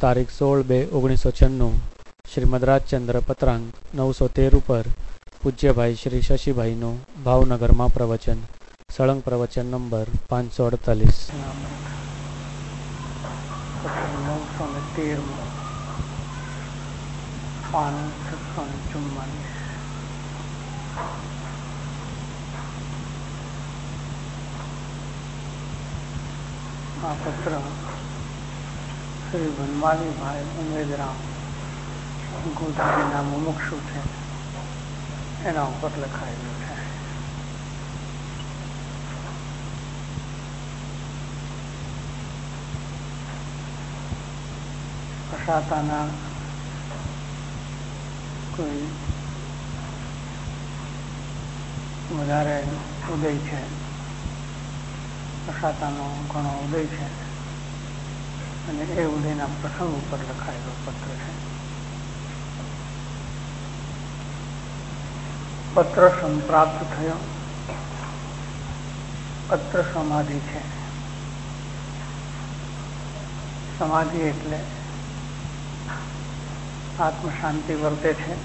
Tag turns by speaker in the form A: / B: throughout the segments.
A: તારીખ 16/2/1996 શ્રીમદ રાજચંદ્ર પત્રાંક 913 ઉપર પૂજ્યભાઈ શ્રી શશીભાઈનું ભાવનગરમાં પ્રવચન. સળંગ પ્રવચન નંબર 548.
B: 913 આ પત્ર શ્રી વનમાલીભાઈ ઉમેદરામ ગોધાવીના મુમુક્ષુ છે એના ઉપર લખાયેલું છે. અશાતાના કોઈ વધારે ઉદય છે, અશાતાનો ઘણો ઉદય છે અને એ ઉદયના પ્રસંગ ઉપર લખાયેલો પત્ર છે. પત્ર સંપ્રાપ્ત થયો. પત્ર સમાધિ છે. સમાધિ એટલે આત્મશાંતિ વર્તે છે.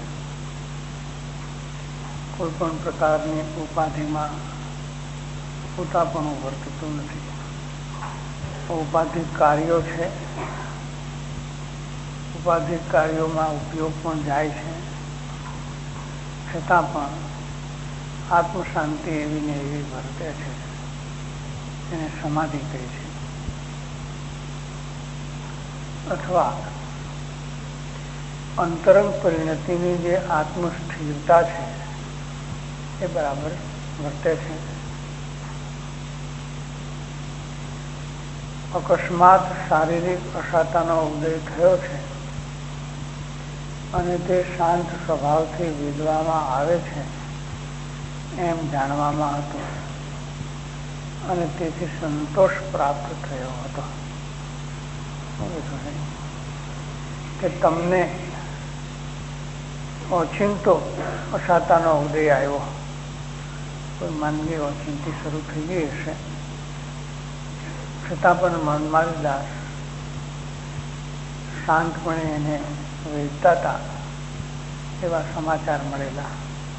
B: કોઈ પણ પ્રકારની ઉપાધિમાં ઉતાપણું વર્તતું નથી. ઉપાધિક કાર્યો છે, ઉપાધિક કાર્યોમાં ઉપયોગ પણ જાય છે, છતાં પણ આત્મશાંતિ એવી ને એવી વર્તે છે. એને સમાધિ કહે છે. અથવા અંતરંગ પરિણતિની જે આત્મસ્થિરતા છે એ બરાબર વર્તે છે. અકસ્માત શારીરિક અશાતાનો ઉદય થયો છે અને તે શાંત સ્વભાવથી વિધવામાં આવે છે એમ જાણવામાં હતું અને તેથી સંતોષ પ્રાપ્ત થયો હતો. કે તમને ઓચિંતો અશાતાનો ઉદય આવ્યો, કોઈ માનવી ઓચિંતી શરૂ થઈ ગઈ હશે, છતાં પણ વનમાલીદાસ શાંતપણે એને વેચતા હતા એવા સમાચાર મળેલા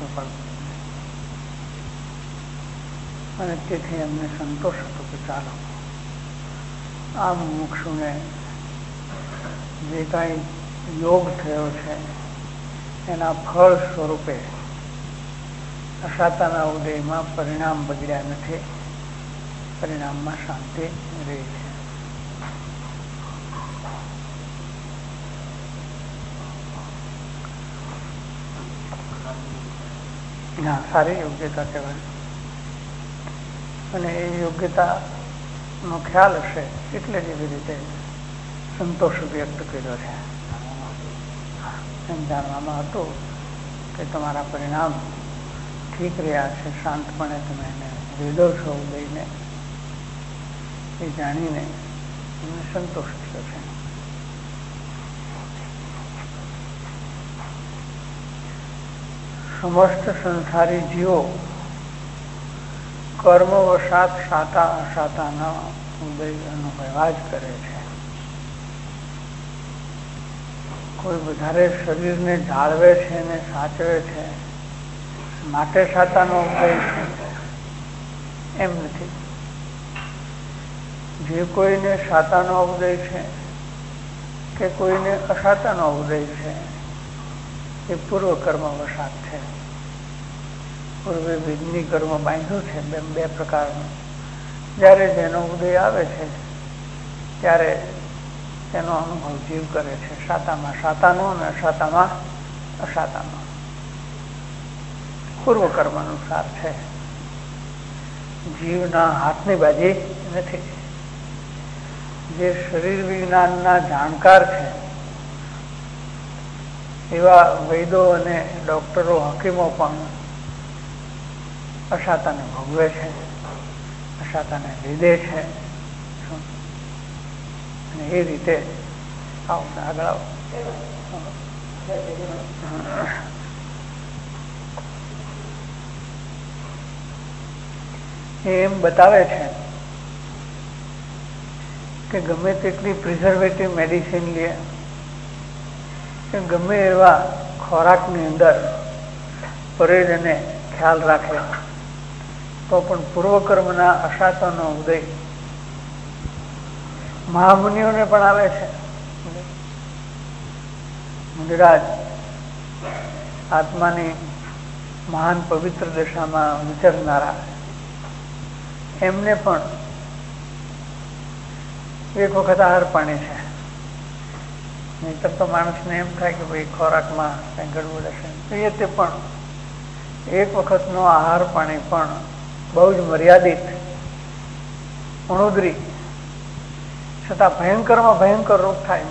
B: અને તેથી એમને સંતોષ હતો કે ચાલો આ મુમુક્ષુને જે કાંઈ યોગ થયો છે એના ફળ સ્વરૂપે અશાતાના ઉદયમાં પરિણામ બગડ્યા નથી, પરિણામમાં શાંતિ રહી છે. ના, સારી યોગ્યતા કહેવાય. અને એ યોગ્યતાનો ખ્યાલ હશે એટલે જ એવી રીતે સંતોષ વ્યક્ત કર્યો છે. એમ જાણવામાં હતું કે તમારા પરિણામ ઠીક રહ્યા છે, શાંતપણે તમે એને વેદો છો ઉદયને, એ જાણીને એમને સંતોષ થયો છે. સમસ્ત સંસારી જીવો કર્મવશાત સાતા અસાતાના ઉદય અનુભવ્યા જ કરે છે. કોઈ વધારે શરીરને જાળવે છે ને સાચવે છે માટે સાતાનો ઉદય છે એમ નથી. જે કોઈને સાતાનો ઉદય છે કે કોઈને અસાતાનો ઉદય છે એ પૂર્વ કર્મ વશાત છે. પૂર્વે વિઘ્ની કર્મ બાંધ્યું છે બે પ્રકારનું. જ્યારે જેનો ઉદય આવે છે ત્યારે તેનો અનુભવ જીવ કરે છે, સાતામાં સાતાનો અને અસાતામાં અસાતાનો. પૂર્વ કર્મ અનુસાર છે. જીવના હાથની બાજી નથી. જે શરીર વિજ્ઞાનના જાણકાર છે એવા વૈદો અને ડોક્ટરો, હકીમો પણ અશાતાને ભોગવે છે, અશાતાને લીધે છે. અને એ રીતે આવો આગળ આવો. એમ બતાવે છે કે ગમે તેટલી પ્રિઝર્વેટિવ મેડિસિન લે કે ગમે એવા ખોરાકની અંદર પરેજ અને ખ્યાલ રાખે તો પણ પૂર્વકર્મના અશાતાનો ઉદય મહામુનિઓને પણ આવે છે. મુનિરાજ આત્માની મહાન પવિત્ર દશામાં વિચરનારા એમને પણ એક વખત આહાર પાણી છે. નહીતર તો માણસને એમ થાય કે ભાઈ ખોરાકમાં કંઈ ગડબડ હશે. એ તે પણ એક વખતનો આહાર પાણી પણ બહુ જ મર્યાદિત ઉણોદરી છતાં ભયંકરમાં ભયંકર રોગ થાય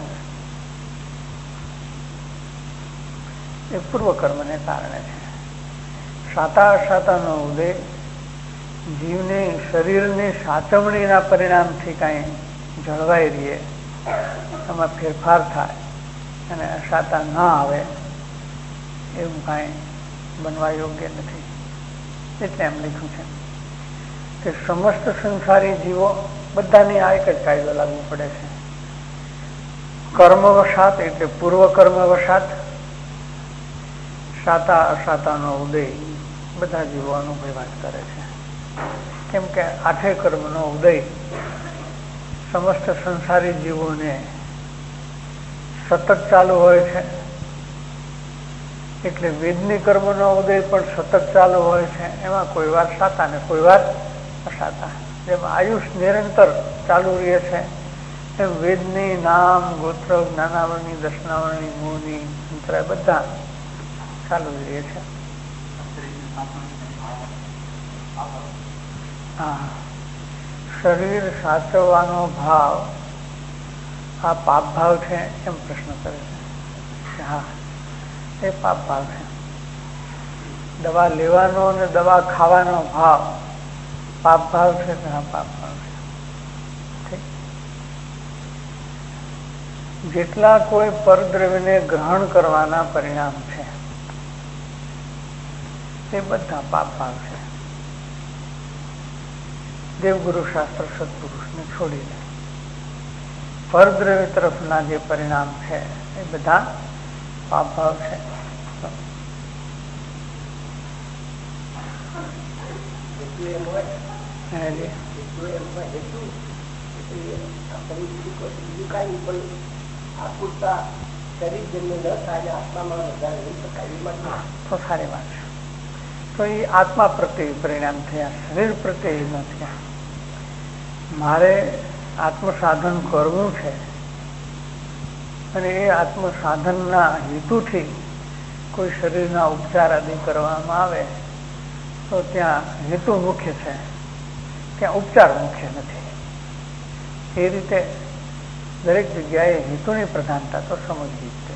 B: એ પૂર્વકર્મને કારણે છે. સાતા અસાતાનો ઉદય જીવને શરીરની સાચવણીના પરિણામથી કાંઈ જળવાઈ રહીએ, એમાં ફેરફાર થાય અને અસાતા ન આવે એવું કાંઈ બનવા યોગ્ય નથી. એટલે એમ લખ્યું છે કે સમસ્ત સંસારી જીવો બધાની આ એક જ કાયદો લાગુ પડે છે. કર્મવશાત એટલે પૂર્વ કર્મવશાત સાતા અસાતાનો ઉદય બધા જીવો અનુભવ્યા જ કરે છે. કેમ કે આઠે કર્મનો ઉદય સમસ્ત સંસારી જીવોને સતત ચાલુ હોય છે. એટલે વેદની કર્મનો ઉદય પણ સતત ચાલુ હોય છે. એમાં કોઈ વાર સાતા ને કોઈ વાર અસાતા. જેમ આયુષ નિરંતર ચાલુ રહે છે એમ વેદની નામ ગોત્ર જ્ઞાનાવરણી દર્શનાવરણી મૂળની અંતરાય બધા ચાલુ રહે છે. હા, શરીર સાચવવાનો ભાવ આ પાપ ભાવ છે એમ પ્રશ્ન કરે છે. હા, એ પાપ ભાવ છે. દવા લેવાનો અને દવા ખાવાનો ભાવ પાપ ભાવ છે. હા, પાપ ભાવ છે. જેટલા કોઈ પરદ્રવ્યને ગ્રહણ કરવાના પરિણામ છે તે બધા પાપ ભાવ છે. દેવગુરુ શાસ્ત્ર સત્પુરુષને છોડીને પરદ્રવ્ય તરફના જે પરિણામ છે એ બધા પાપ ભાવ છે. તો સારી વાત છે. તો એ આત્મા પ્રત્યે પરિણામ થયા, શરીર પ્રત્યે ન થયા. મારે આત્મસાધન કરવું છે અને એ આત્મસાધનના હેતુથી કોઈ શરીરના ઉપચાર આદિ કરવામાં આવે તો ત્યાં હેતુ મુખ્ય છે, ત્યાં ઉપચાર મુખ્ય નથી. એ રીતે દરેક જગ્યાએ હેતુની પ્રધાનતા તો સમજવી જ છે.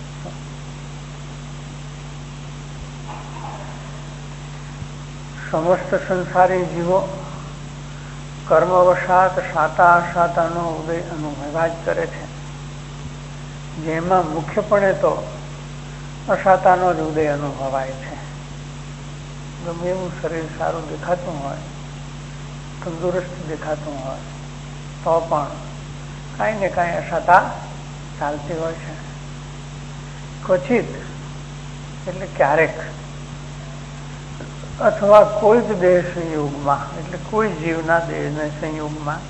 B: સમસ્ત સંસારી જીવો કર્મવશાત સાતા અસાતાનો ઉદય અનુભવ્યા જ કરે છે. જેમાં મુખ્યપણે તો અસાતાનો જ ઉદય અનુભવાય છે. ગમે એવું શરીર સારું દેખાતું હોય, તંદુરસ્ત દેખાતું હોય તો પણ કાંઈ ને કાંઈ અસાતા ચાલતી હોય છે. ક્વચિત એટલે ક્યારેક અથવા કોઈ જ દેહ સંયોગમાં એટલે કોઈ જીવના દેહના સંયોગમાં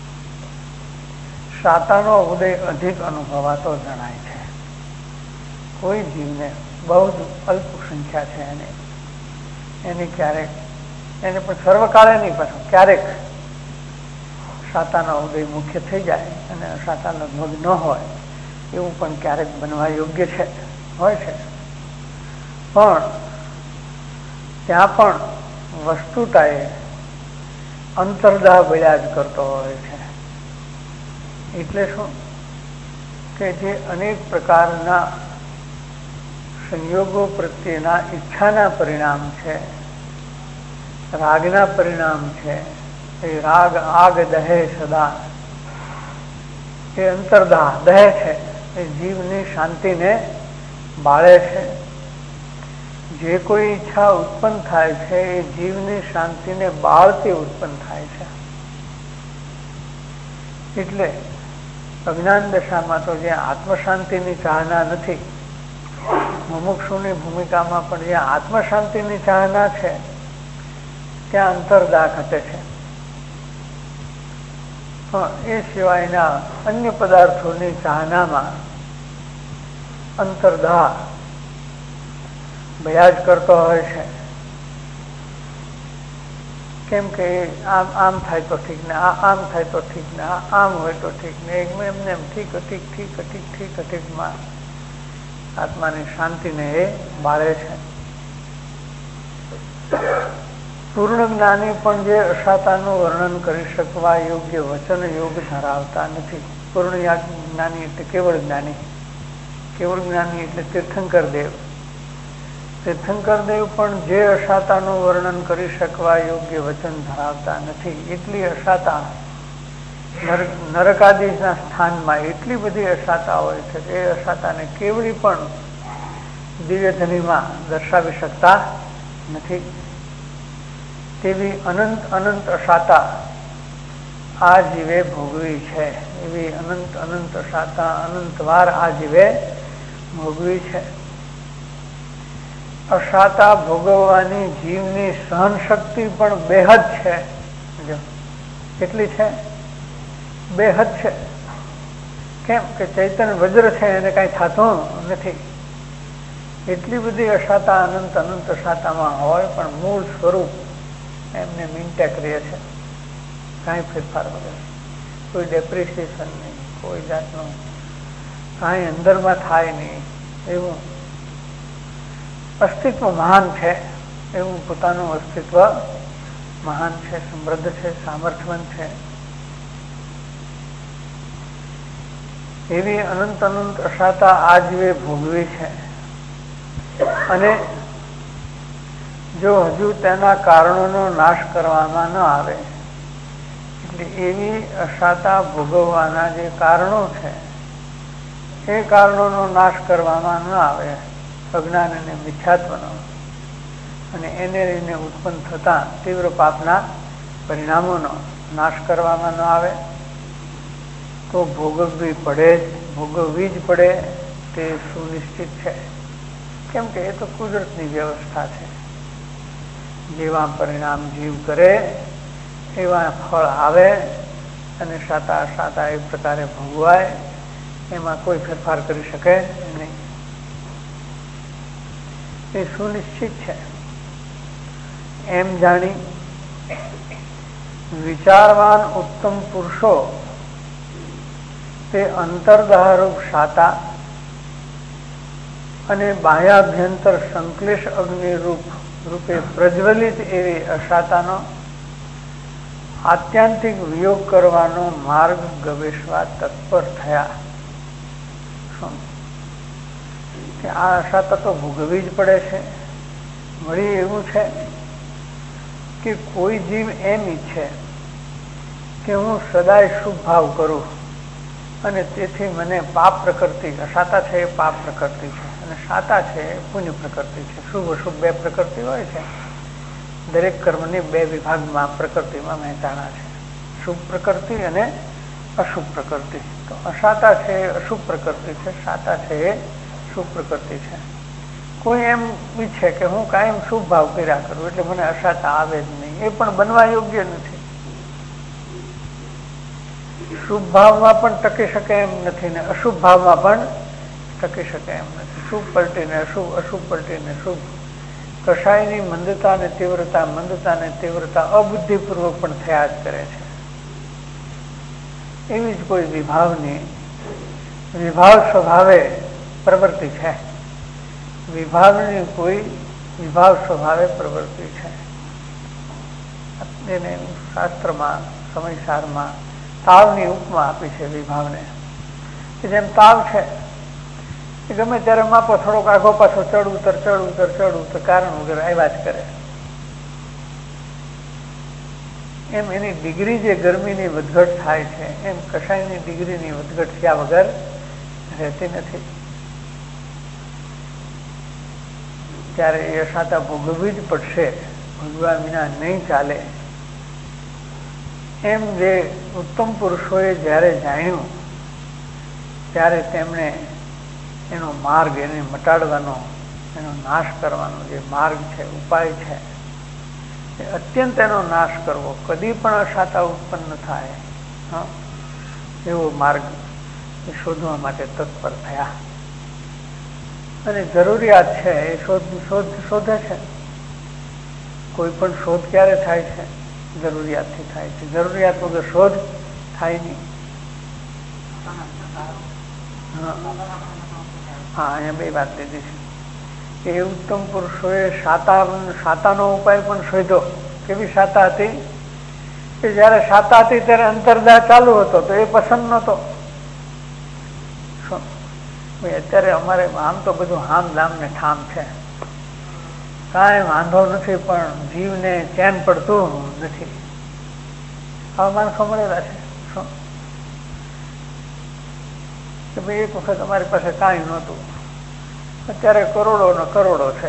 B: સાતાનો ઉદય અધિક અનુભવાતો જણાય છે. કોઈ જીવને બહુ જ અલ્પ સંખ્યા છે એની ક્યારેક, એને પણ સર્વકાળે નહીં, પાછું ક્યારેક સાતાનો ઉદય મુખ્ય થઈ જાય અને અસાતા લગભગ ન હોય એવું પણ ક્યારેક બનવા યોગ્ય છે, હોય છે. પણ ત્યાં પણ વસ્તુતાએ અંતર્દાહ બળ્યા જ કરતો હોય છે. એટલે શું કે જે અનેક પ્રકારના સંયોગો પ્રત્યેના ઈચ્છાના પરિણામ છે, રાગના પરિણામ છે, એ રાગ આગ દહે સદા, એ અંતર્દાહ દહે છે, એ જીવની શાંતિને બાળે છે. જે કોઈ ઈચ્છા ઉત્પન્ન થાય છે એ જીવની શાંતિને બાળતી ઉત્પન્ન થાય છે. એટલે અજ્ઞાન દશામાં તો જ્યાં આત્મશાંતિની ચાહના નથી, મુમુક્ષુની ભૂમિકામાં પણ જ્યાં આત્મશાંતિની ચાહના છે ત્યાં અંતરદાહ ઘટે છે. એ સિવાયના અન્ય પદાર્થોની ચાહનામાં અંતરદાહ ભયા જ કરતો હોય છે. કેમ કે આમ થાય તો ઠીક ને, આમ થાય તો ઠીક ને, આમ હોય તો ઠીક ને, એમને એમ ઠીકમાં આત્માની શાંતિને એ બાળે છે. પૂર્ણ જ્ઞાની પણ જે અશાતાનું વર્ણન કરી શકવા યોગ્ય વચન યોગ ધરાવતા નથી. પૂર્ણ જ્ઞાની એટલે કેવળ જ્ઞાની. કેવળ જ્ઞાની એટલે તીર્થંકર દેવ. તીર્થંકર દેવ પણ જે અશાતાનું વર્ણન કરી શકવા યોગ્ય વચન ધરાવતા નથી. એટલી અશાતા નરકાદિના સ્થાનમાં એટલી બધી અશાતા હોય છે કે એ અશાતાને કેવડી પણ દિવ્યધનીમાં દર્શાવી શકતા નથી. તેવી અનંત અશાતા આ જીવે ભોગવી છે. એવી અનંત અશાતા અનંતવાર આ જીવે ભોગવી છે. અશાતા ભોગવવાની જીવની સહન શક્તિ પણ બેહદ છે. કેટલી છે? બેહદ છે. કેમ કે ચૈતન્ય વજ્ર છે, એને કઈ થતું નથી. એટલી બધી અશાતા અનંત અશાતામાં હોય પણ મૂળ સ્વરૂપ એમને મિન્ટેક રહે છે, કાંઈ ફેરફાર વગર. કોઈ ડેપ્રિસિએશન નહીં, કોઈ જાતનું કાંઈ અંદરમાં થાય નહીં. એવું અસ્તિત્વ મહાન છે, એવું પોતાનું અસ્તિત્વ મહાન છે, સમૃદ્ધ છે, સામર્થ્યવંત છે. એવી અનંત અશાતા આ જીવે ભોગવી છે. અને જો હજુ તેના કારણોનો નાશ કરવામાં ન આવે, એટલે એવી અશાતા ભોગવવાના જે કારણો છે એ કારણોનો નાશ કરવામાં ન આવે, અજ્ઞાન અને મિથ્યાત્વનો, અને એને લઈને ઉત્પન્ન થતા તીવ્ર પાપના પરિણામોનો નાશ કરવામાં ન આવે, તો ભોગવવી જ પડે તે સુનિશ્ચિત છે. કેમ કે એ તો કુદરતની વ્યવસ્થા છે. જેવા પરિણામ જીવ કરે એવા ફળ આવે, અને સાતા અશાતા એ પ્રકારે ભોગવાય. એમાં કોઈ ફેરફાર કરી શકે નહીં. એ સુનિશ્ચિત છે. એમ જાણી વિચારવાન ઉત્તમ પુરુષો તે અંતર્દાહરૂપ શાતા અને બાહ્યાભ્યંતર સંશ્લેષ અગ્નિ રૂપે પ્રજ્વલિત એવી અશાતાનો આત્યંતિક વિયોગ કરવાનો માર્ગ ગવેષવા તત્પર થયા. કે આ અશાતા તો ભોગવવી જ પડે છે. વળી એવું છે કે કોઈ જીવ એમ ઈચ્છે કે હું સદાય શુભ ભાવ કરું, અને તેથી મને પાપ પ્રકૃતિ, અશાતા છે એ પાપ પ્રકૃતિ છે, અને શાતા છે એ પુણ્ય પ્રકૃતિ છે. શુભ અશુભ બે પ્રકૃતિ હોય છે. દરેક કર્મની બે વિભાગમાં પ્રકૃતિમાં વહેંચાણા છે, શુભ પ્રકૃતિ અને અશુભ પ્રકૃતિ. તો અશાતા છે એ અશુભ પ્રકૃતિ છે, શાતા છે એ શુભ પ્રકૃતિ છે. કોઈ એમ ઈચ્છે કે હું કાયમ શુભ ભાવ કર્યા કરું એટલે મને અશાતા આવે જ નહીં, એ પણ બનવા યોગ્ય નથી. શુભ ભાવમાં પણ ટકી શકે એમ નથી, ને અશુભ ભાવમાં પણ ટકી શકે એમ નથી. શુભ પલટીને અશુભ, અશુભ પલટીને શુભ. કશાયની મંદતા ને તીવ્રતા અબુદ્ધિપૂર્વક પણ થયા જ કરે છે. એવી જ કોઈ વિભાવ સ્વભાવે પ્રવૃત્તિ છે. વિભાવની કોઈ વિભાવ સ્વભાવે પ્રવૃત્તિ છે. એને શાસ્ત્રમાં સમયસારમાં તાવની ઉપમા આપી છે વિભાવને. કે જેમ તાવ છે એ ગમે ત્યારે માપો, થોડોક આગો પાછો ચડ ઉતર કારણ વગર આવ્યા જ કરે. એમ એની ડિગ્રી જે ગરમીની વધઘટ થાય છે, એમ કશાયની ડિગ્રીની વધઘટ થયા વગર રહેતી નથી. ત્યારે એ અશાતા ભોગવવી જ પડશે, ભોગવા વિના નહીં ચાલે. એમ જે ઉત્તમ પુરુષોએ જ્યારે જાણ્યું ત્યારે તેમણે એનો માર્ગ, એને મટાડવાનો, એનો નાશ કરવાનો જે માર્ગ છે, ઉપાય છે, એ અત્યંત એનો નાશ કરવો, કદી પણ અશાતા ઉત્પન્ન થાય એવો માર્ગ એ શોધવા માટે તત્પર થયા. અને જરૂરિયાત છે એ શોધે છે. કોઈ પણ શોધ ક્યારે થાય છે? જરૂરિયાતથી થાય છે. જરૂરિયાત વગર શોધ થાય નહીં. હા, અહીંયા બે વાત લીધી છે. એ ઉત્તમ પુરુષોએ શાતાનો ઉપાય પણ શોધ્યો. કેવી શાતા હતી કે જયારે શાતા હતી ત્યારે અંતરદાહ ચાલુ હતો તો એ પસંદ નહોતો. અત્યારે અમારે આમ તો બધું હામ દામ ને ઠામ છે, કાંઈ વાંધો નથી, પણ જીવને ચેન પડતું નથી. આવા માણસો મળેલા છે કે ભાઈ એક વખત અમારી પાસે કાંઈ નહોતું, અત્યારે કરોડો ને કરોડો છે,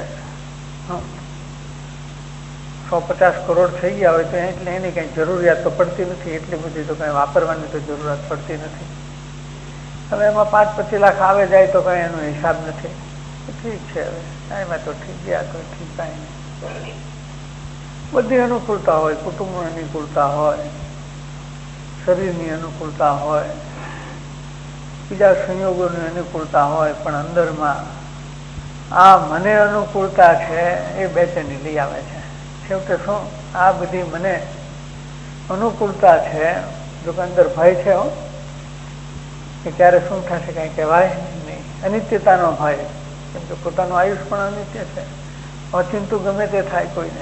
B: 150 કરોડ થઈ ગયા હોય તો એટલે એની કઈ જરૂરિયાત તો પડતી નથી, એટલી બધી તો કઈ વાપરવાની તો જરૂરત પડતી નથી. હવે એમાં 5-25 લાખ આવે જાય તો કઈ એનો હિસાબ નથી. ઠીક છે, હવે એમાં તો ઠીક ગયા તો ઠીક, કાંઈ નહીં. બધી અનુકૂળતા હોય, કુટુંબની અનુકૂળતા હોય, શરીરની અનુકૂળતા હોય, બીજા સંયોગોની અનુકૂળતા હોય, પણ અંદરમાં આ મને અનુકૂળતા છે એ બેચેની લઈ આવે છે. છેવટે શું? આ બધી મને અનુકૂળતા છે, જો કે અંદર ભય છે કે ક્યારે શું થશે કઈ કહેવાય નહીં. અનિત્યતાનો ભય, કેમ કે પોતાનું આયુષ પણ અનિત્ય છે, અચિંતું ગમે તે થાય કોઈને.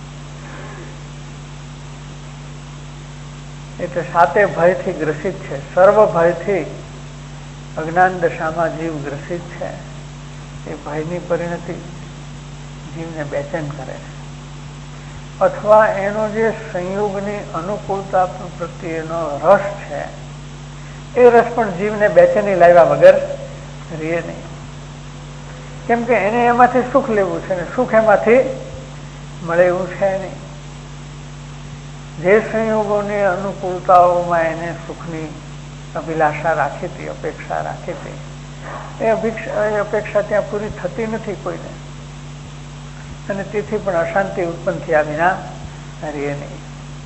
B: એટલે સાતે ભયથી ગ્રસિત છે. સર્વ ભયથી અજ્ઞાન દશામાં જીવ ગ્રસિત છે. એ ભયની પરિણતિ જીવને બેચેન કરે છે. અથવા એનો જે સંયોગની અનુકૂળતા પ્રત્યેનો રસ છે એ રસ પણ જીવને બેચેની લાવ્યા વગર રહે નહીં. કેમ કે એને એમાંથી સુખ લેવું છે ને સુખ એમાંથી મળે એવું છે નહીં. જે સંયોગોની અનુકૂળતાઓમાં એને સુખની અભિલાષા રાખી હતી, અપેક્ષા રાખી હતી, એ અપેક્ષા ત્યાં પૂરી થતી નથી કોઈને, અને તેથી પણ અશાંતિ ઉત્પન્ન થયા વિના રહે નહીં.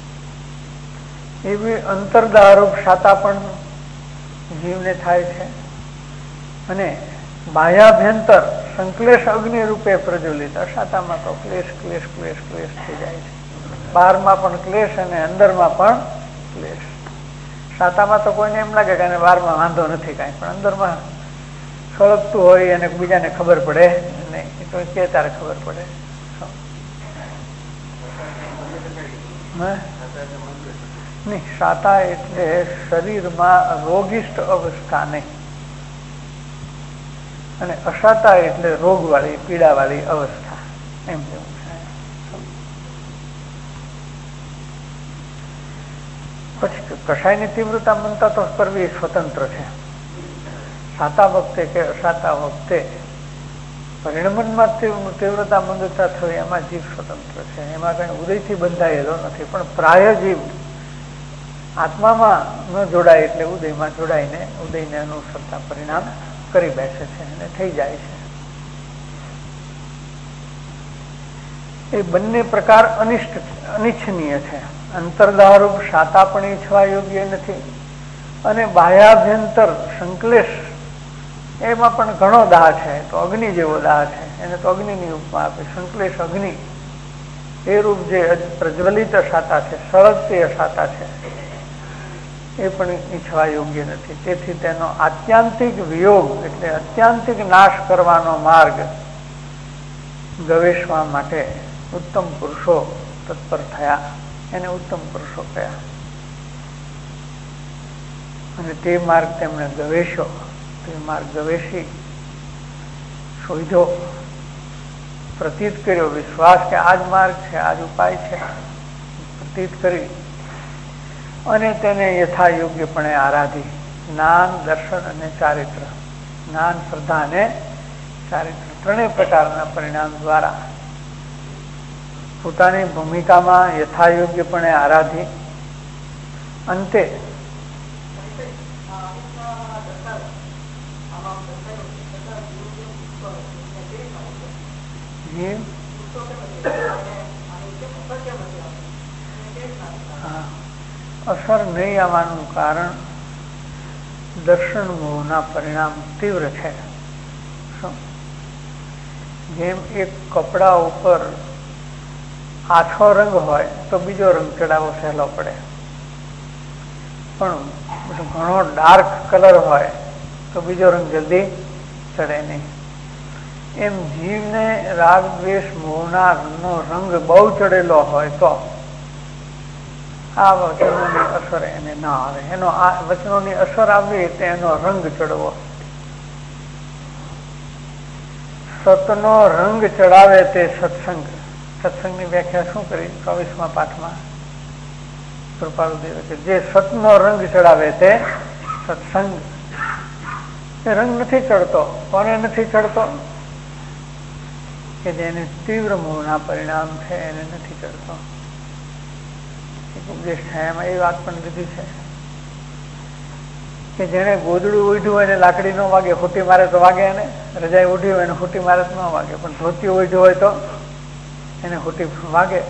B: એવી અંતરદારૂપ શાતા પણ જીવને થાય છે. અને બાહ્યાભ્યંતર સંક્લેશ અગ્નિ રૂપે પ્રજ્વલિત અશાતામાં તો ક્લેશ ક્લેશ ક્લેશ ક્લેશ થઈ જાય છે. બહારમાં પણ ક્લેશ અને અંદરમાં પણ ક્લેશ. શાતામાં તો કોઈને એમ લાગે કે બહારમાં વાંધો નથી કાંઈ, પણ અંદરમાં સળગતું હોય અને બીજાને ખબર પડે નહીં. એ તો કે તારે ખબર પડે. નહીં, શાતા એટલે શરીરમાં રોગિષ્ટ અવસ્થા નહીં, અને અશાતા એટલે રોગવાળી પીડાવાળી અવસ્થા, એમ જેવું છે. પછી કશાયની તીવ્રતા મનતા તો કરવી સ્વતંત્ર છે. શાતા વખતે કે અશાતા વખતે પરિણમનમાં તીવ્રતા મંદતા થવી એમાં જીવ સ્વતંત્ર છે. એમાં કઈ ઉદયથી બંધાયેલો નથી. પણ પ્રાય જીવ આત્મામાં ન જોડાય એટલે ઉદયમાં જોડાઈને ઉદયને અનુસરતા પરિણામ કરી બેસે છે અને થઈ જાય છે. એ બંને પ્રકાર અનિચ્છનીય છે. અંતરદારૂપ શાતા પણ ઈચ્છવા યોગ્ય નથી, અને બાહ્યાભ્યંતર સંક્લેશ એમાં પણ ઘણો દાહ છે. તો અગ્નિ જેવો દાહ છે, એને તો અગ્નિની ઉપમા આપે. સંક્લેશ અગ્નિ એ રૂપ જે પ્રજ્વલિત શાતા છે, સળગતી અશાતા છે, એ પણ ઈચ્છવા યોગ્ય નથી. તેથી તેનો આત્યાંતિક વિયોગ એટલે અત્યાંતિક નાશ કરવાનો માર્ગ ગવેષવા માટે ઉત્તમ પુરુષો તત્પર થયા. એને ઉત્તમ પુરુષો કહ્યા. અને તે માર્ગ તેમણે ગવેષ્યો. તે માર્ગ ગવેષી શોધ્યો, પ્રતીત કર્યો, વિશ્વાસ કે આ જ માર્ગ છે, આ જ ઉપાય છે, પ્રતીત કરી અને તેને યથા યોગ્યપણે આરાધી. જ્ઞાન, દર્શન અને ચારિત્ર, જ્ઞાન, શ્રદ્ધા અને ચારિત્ર ત્રણેય પ્રકારના પરિણામ દ્વારા પોતાની ભૂમિકામાં યથાયોગ્યપણે આરાધી, અંતે અસર નહીં આવવાનું કારણ દર્શન મોહના પરિણામ તીવ્ર છે. જેમ એક કપડા ઉપર આછો રંગ હોય તો બીજો રંગ ચડાવવો સહેલો પડે, પણ ઘણો ડાર્ક કલર હોય તો બીજો રંગ જલ્દી ચડે નહીં. એમ જીવને રાગ દ્વેષ મોહના રંગ બહુ ચડેલો હોય તો આ વચનોની અસર એને ના આવે. એનો આ વચનોની અસર આવવી એટલે એનો રંગ ચડવો. સતનો રંગ ચડાવે તે સત્સંગ. સત્સંગની વ્યાખ્યા શું કરી 24મા પાઠમાં કૃપાલુદેવે કે જે સતનો રંગ ચડાવે તે સત્સંગ. એ રંગ નથી ચડતો. કોને નથી ચડતો? કે જેને તીવ્ર મોહના પરિણામ છે એને નથી ચડતો. ઉપદેશ થાય એમાં એ વાત પણ લીધી છે કે જેને ગોદડું ઓઢ્યું હોય ને લાકડી ન વાગે, ફૂટી મારે તો વાગે, એને રજાઈ ઓઢી હોય ને ફૂટી મારે તો ન વાગે, પણ ધોતી ઓઢ્યું હોય તો એને ફૂટી વાગે.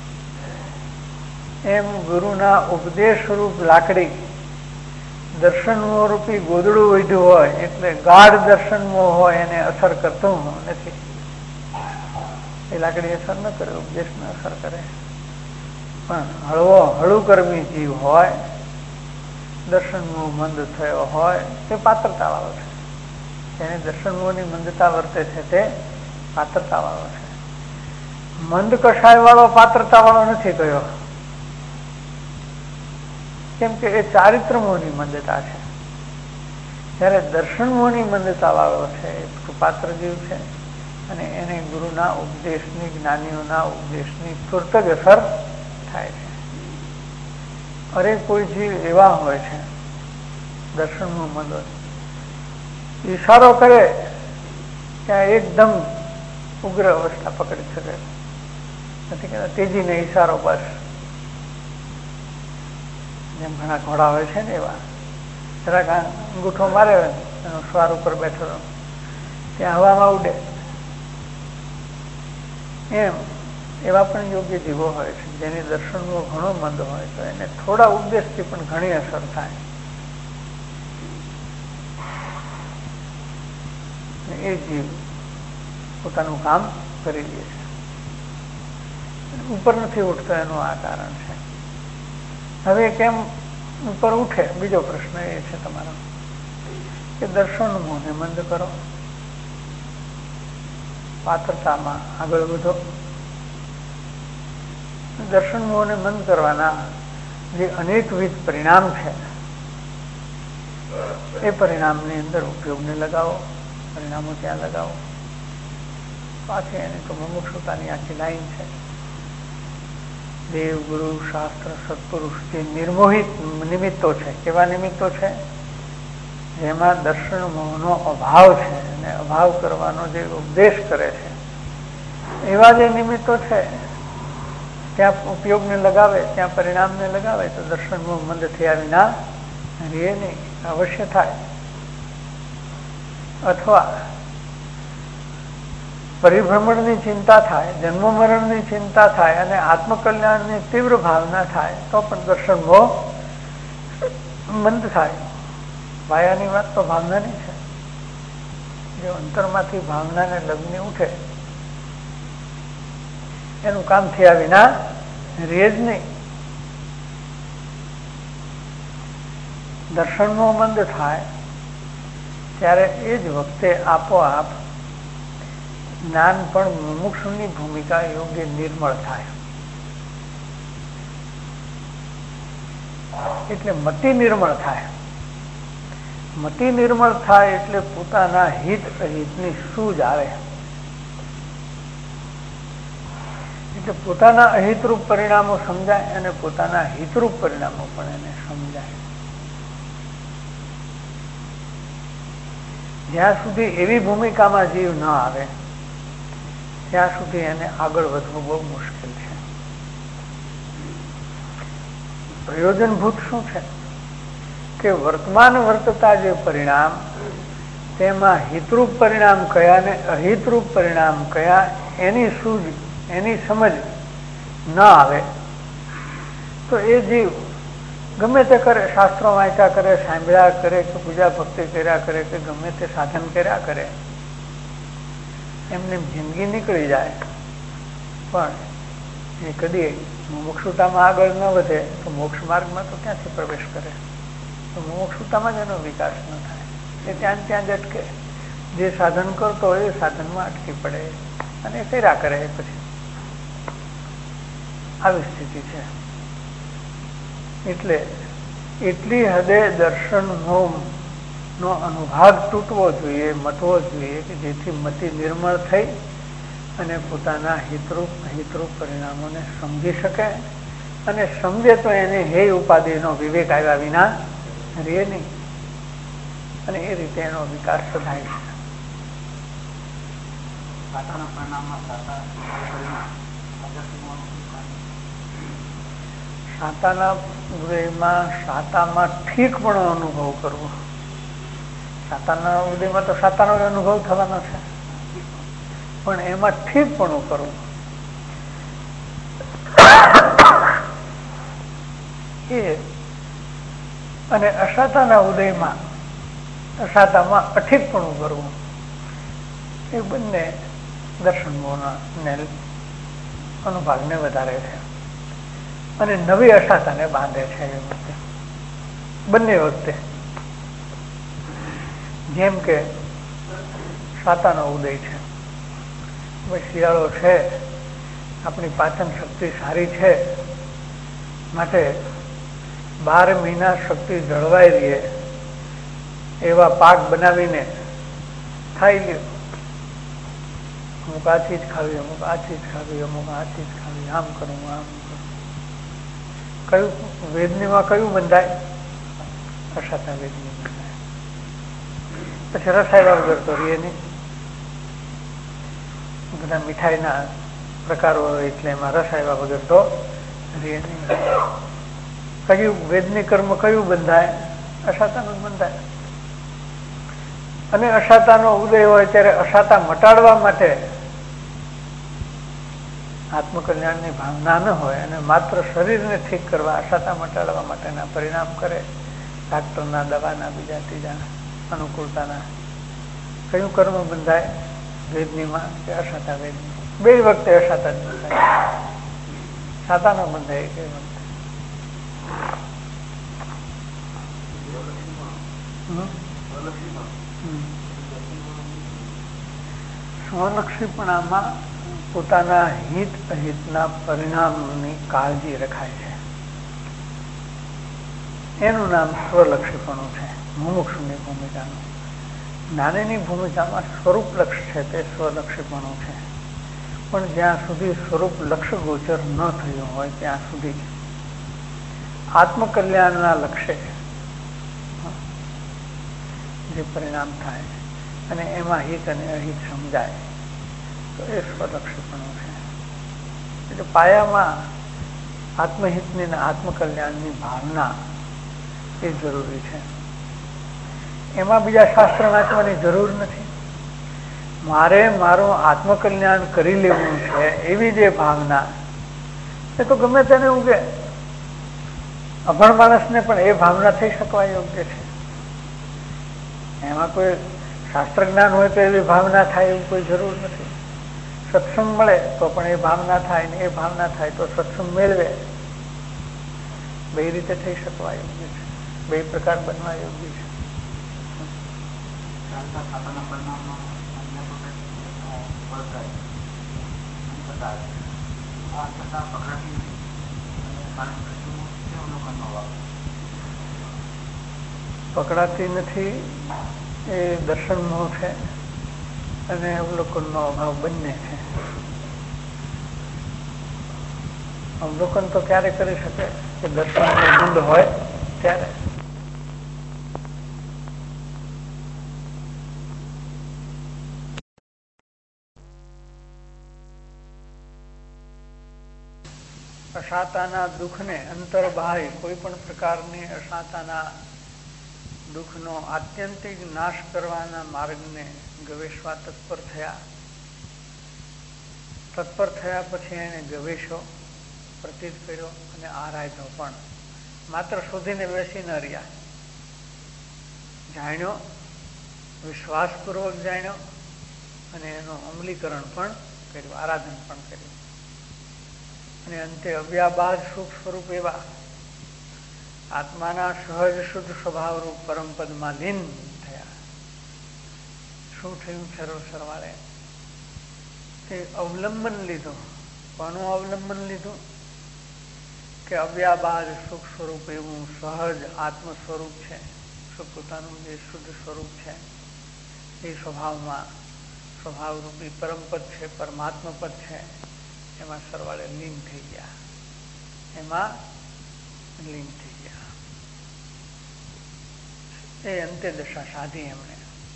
B: એમ ગુરુના ઉપદેશ રૂપ લાકડી દર્શન મોહ રૂપી ગોદડું ઓઢ્યું હોય એટલે ગાઢ દર્શન મોહ હોય એને અસર કરતું નથી. એ લાકડી અસર ન કરે, ઉપદેશ ન અસર કરે. પણ હળવું કર્મી જીવ હોય, દર્શન મોહ મંદ થયો હોય તે પાત્રતા વાળો છે. જેને દર્શન મોહની મંદતા વર્તે છે તે પાત્રતા વાળો છે. મંદ કષાય વાળો પાત્રતા વાળો નથી કયો, કેમ કે એ ચારિત્ર મોહની મંદતા છે. જયારે દર્શન મોહની મંદતા વાળો છે એ પાત્ર જીવ છે અને એને ગુરુના ઉપદેશની, જ્ઞાનીઓના ઉપદેશની તુરત જ અસર થાય છે. અરે કોઈ જીવ એવા હોય છે દર્શનનું મંદ, ઈશારો કરે ત્યાં એકદમ ઉગ્ર અવસ્થા પકડી શકે. નથી કહેતા તેજીને ઈશારો બસ. જેમ ઘણા ઘોડા હોય છે ને એવા જરાક અંગૂઠો મારે એનો સ્વાર ઉપર બેઠો ત્યાં હવામાં ઉડે. એમ એવા પણ યોગ્ય જીવો હોય છે જેની દર્શનનો ઘણો મંદ હોય તો એને થોડા ઉપદેશથી પણ ઘણી અસર થાય. એ જીવ પોતાનું કામ કરી લે છે. ઉપર નથી ઉઠતો એનું આ કારણ છે. હવે કેમ ઉપર ઉઠે બીજો પ્રશ્ન એ છે તમારો કે દર્શન મોહને મંદ કરો, પાત્રતામાં આગળ વધો. દર્શન મોહને મંદ કરવાના જે અનેકવિધ પરિણામ છે એ પરિણામની અંદર ઉપયોગને લગાવો, પરિણામો ત્યાં લગાવો. પાછી એની તો મુમુક્ષુતાની આખી લાઈન છે. દેવ, ગુરુ, શાસ્ત્ર, સત્પુરુષ જે નિર્મોહિત નિમિત્તો છે. કેવા નિમિત્તો છે? જેમાં દર્શન મોહનો અભાવ છે અને અભાવ કરવાનો જે ઉપદેશ કરે છે એવા જે નિમિત્તો છે ત્યાં ઉપયોગને લગાવે, ત્યાં પરિણામને લગાવે તો દર્શન મોહ મંદ થયા વિના રહે નહીં, અવશ્ય થાય. અથવા પરિભ્રમણની ચિંતા થાય, જન્મ મરણની ચિંતા થાય અને આત્મકલ્યાણની તીવ્ર ભાવના થાય તો પણ દર્શન મોહ મંદ થાય. માયાની વાત તો ભાવનાની છે. જો અંતરમાંથી ભાવનાને લગ્ન ઉઠે એનું કામ થયા વિના રહે જ નહીં. દર્શનનો મંદ થાય ત્યારે એ જ વખતે આપોઆપ જ્ઞાન પણ મુમુક્ષુની ભૂમિકા યોગ્ય નિર્મળ થાય. એટલે મતિ નિર્મળ થાય. મતિ નિર્મળ થાય એટલે પોતાના હિત અહિતની સૂઝ આવે. એટલે પોતાના અહિતરૂપ પરિણામો સમજાય અને પોતાના હિતરૂપ પરિણામો પણ એને સમજાય. જ્યાં સુધી એવી ભૂમિકામાં જીવ ન આવે ત્યાં સુધી એને આગળ વધવું બહુ મુશ્કેલ છે. પ્રયોજનભૂત શું છે કે વર્તમાન વર્તતા જે પરિણામ તેમાં હિતરૂપ પરિણામ કયા ને અહિતરૂપ પરિણામ કયા એની સૂઝ એની સમજ ન આવે તો એ જીવ ગમે તે કરે, શાસ્ત્રો વાંચ્યા કરે, સાંભળ્યા કરે કે પૂજા ભક્તિ કર્યા કરે કે ગમે તે સાધન કર્યા કરે, એમને જિંદગી નીકળી જાય પણ એ કદી મુમુક્ષુતામાં આગળ ન વધે તો મોક્ષ માર્ગમાં તો ક્યાંથી પ્રવેશ કરે? તો મુમુક્ષુતામાં જ એનો વિકાસ ન થાય, એ ત્યાં જ અટકે. જે સાધન કરતો હોય એ સાધનમાં અટકી પડે અને કર્યા કરે. પછી આવી સ્થિતિ છે. એટલે એટલી હદે દર્શન નો અનુભાગ તૂટવો જોઈએ, મટવો જોઈએ કે જેથી મતિ નિર્મળ થઈ અને પોતાના હિતરૂપ અહિતરૂપ પરિણામોને સમજી શકે, અને સમજે તો એને હે ઉપાધિનો વિવેક આવ્યા વિના રહે નહીં, અને એ રીતે એનો વિકાસ થાય છે. શાતાના ઉદયમાં શાતામાં ઠીકપણો અનુભવ કરવો. શાતાના ઉદયમાં તો શાતાનો અનુભવ થવાનો છે, પણ એમાં ઠીકપણું કરવું એ, અને અશાતાના ઉદયમાં અશાતામાં અઠીકપણું કરવું એ બંને દર્શન મોહના અનુભાગને વધારે છે અને નવી અશાતાને બાંધે છે. એ વખતે બંને વખતે જેમ કે શાતાનો ઉદય છે, શિયાળો છે, આપણી પાચન શક્તિ સારી છે, માટે 12 મહિના શક્તિ જળવાઈ રહે એવા પાક બનાવીને ખાઈ લ્યો. અમુક આ ચીજ ખાવી, અમુક આ ચીજ ખાવી, અમુક આ ચીજ ખાવી, આમ કરવું, આમ કરવું. કયું વેદનીમાં કયું બંધાય? અશાતા વેદની બંધાય. પછી રસાયવા વગર તો રીએ નહીં. બધા મીઠાઈના પ્રકારો હોય એટલે એમાં રસાયવા વગર તો રીએ નહીં. કયું વેદની કર્મ કયું બંધાય? અશાતાનું બંધાય. અને અશાતાનો ઉદય હોય ત્યારે અશાતા મટાડવા માટે આત્મકલ્યાણની ભાવના ન હોય અને માત્ર શરીરને ઠીક કરવા, અશાતા મટાડવા માટેના પરિણામ કરે, ડાક્ટરના, દવાના, બીજા ત્રીજા અનુકૂળતાના. કયું કર્મ બંધાય? વેદનીમાં કે અશાતા વેદની? બે વખતે અશાતા જ બંધાય. શાતાનો બંધાય કે વખતે સ્વલક્ષીપણામાં પોતાના હિત અહિતના પરિણામની કાળજી રખાય છે. એનું નામ સ્વલક્ષીપણું છે. મુમુક્ષુની ભૂમિકાનું. જ્ઞાનીની ભૂમિકામાં સ્વરૂપ લક્ષ છે તે સ્વલક્ષીપણું છે. પણ જ્યાં સુધી સ્વરૂપ લક્ષ્ય ગોચર ન થયું હોય ત્યાં સુધી આત્મકલ્યાણના લક્ષ્ય જે પરિણામ થાય અને એમાં હિત અને અહિત સમજાય તો એ સ્વલક્ષીપણું છે. એટલે પાયામાં આત્મહિતની અને આત્મકલ્યાણની ભાવના એ જરૂરી છે. એમાં બીજા શાસ્ત્ર વાંચવાની જરૂર નથી. મારે મારું આત્મકલ્યાણ કરી લેવું છે એવી જે ભાવના એ તો ગમે તેને ઉગે. અભણ માણસને પણ એ ભાવના થઈ શકવા યોગ્ય છે. એમાં કોઈ શાસ્ત્ર જ્ઞાન હોય તો એવી ભાવના થાય એવું કોઈ જરૂર નથી. સત્સંગ મળે તો પણ એ ભાવના થાય ને એ ભાવના થાય તો સત્સંગ મેળવે. બે રીતે થઈ શકવા યોગ્ય છે. બે પ્રકાર બનવા યોગ્ય છે. પકડાતી નથી એ દર્શનનો છે અને અવલોકનનો અભાવ બંને છે. અવલોકન તો ક્યારે કરી શકે કે દર્શન ગુંડ હોય ત્યારે. અશાતાના દુઃખને અંતર્બાહ્ય કોઈ પણ પ્રકારની અશાતાના દુઃખનો આત્યંતિક નાશ કરવાના માર્ગને ગવેષવા તત્પર થયા. તત્પર થયા પછી એને ગવેષો, પ્રતીત કર્યો અને આરાધ્યો, પણ માત્ર શોધીને બેસી ન રહ્યા. જાણ્યો, વિશ્વાસપૂર્વક જાણ્યો અને એનું અમલીકરણ પણ કર્યું, આરાધન પણ કર્યું. અને અંતે અવ્યાબાદ સુખ સ્વરૂપ એવા આત્માના સહજ શુદ્ધ સ્વભાવરૂપ પરમપદમાં લીન થયા. શું થયું? સરવાળે તે અવલંબન લીધું. કોનું અવલંબન લીધું? કે અવ્યાબાદ સુખ સ્વરૂપ એવું સહજ આત્મ સ્વરૂપ છે, પોતાનું જે શુદ્ધ સ્વરૂપ છે એ સ્વભાવરૂપી પરમપદ છે, પરમાત્મ પદ છે, એમાં સરવાળે લીન થઈ ગયા. એમાં લીન થઈ ગયા. એ અંત્ય દશા સાધી એમણે.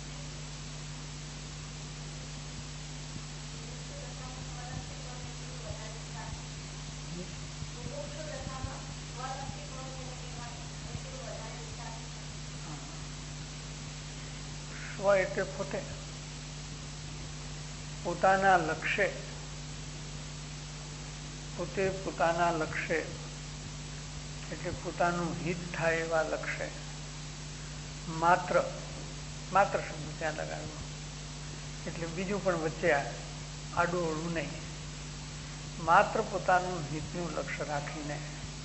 B: સ્વ એટલે પોતે પોતાના લક્ષ્ય, પોતે પોતાના લક્ષ્ય એટલે પોતાનું હિત થાય એવા લક્ષ્ય માત્ર શબ્દ ત્યાં લગાવ્યો. એટલે બીજું પણ વચ્ચે આડું અવળું નહીં. માત્ર પોતાનું હિતનું લક્ષ્ય રાખીને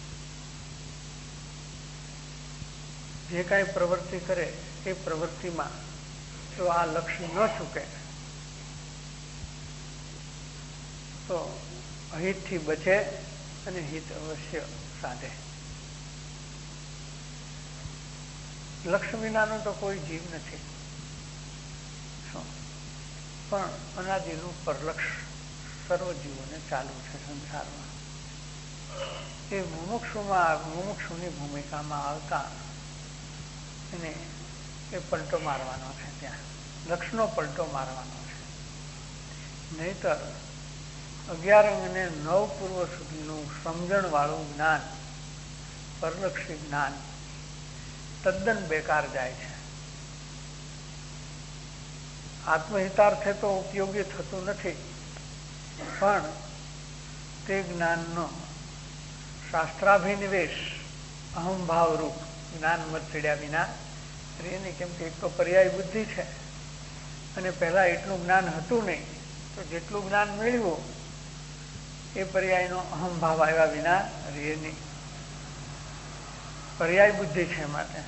B: જે કાંઈ પ્રવૃત્તિ કરે એ પ્રવૃત્તિમાં જો આ લક્ષ્ય ન ચૂકે તો અહિતથી બચે અને હિત અવશ્ય સાધે. લક્ષ્ય વિનાનો તો કોઈ જીવ નથી. પણ અનાદિનું પરલક્ષ સર્વ જીવોને ચાલુ છે સંસારમાં. એ મુમુક્ષુની ભૂમિકામાં આવતા એને એ પલટો મારવાનો છે. ત્યાં લક્ષનો પલટો મારવાનો છે. નહીતર 11 અને 9 પૂર્વ સુધીનું સમજણવાળું જ્ઞાન, પરલક્ષી જ્ઞાન તદ્દન બેકાર જાય છે. આત્મહિતાર્થે તો ઉપયોગી થતું નથી, પણ તે જ્ઞાનનો શાસ્ત્રાભિનિવેશ અહંભાવરૂપ જ્ઞાન મત ચડ્યા વિના રહે નહીં. કેમ કે એક તો પર્યાય બુદ્ધિ છે અને પહેલાં એટલું જ્ઞાન હતું નહીં, તો જેટલું જ્ઞાન મેળવ્યું એ પર્યાયનો અહંભાવ આવ્યા વિના રહે નહીં. પર્યાય બુદ્ધિ છે. માટે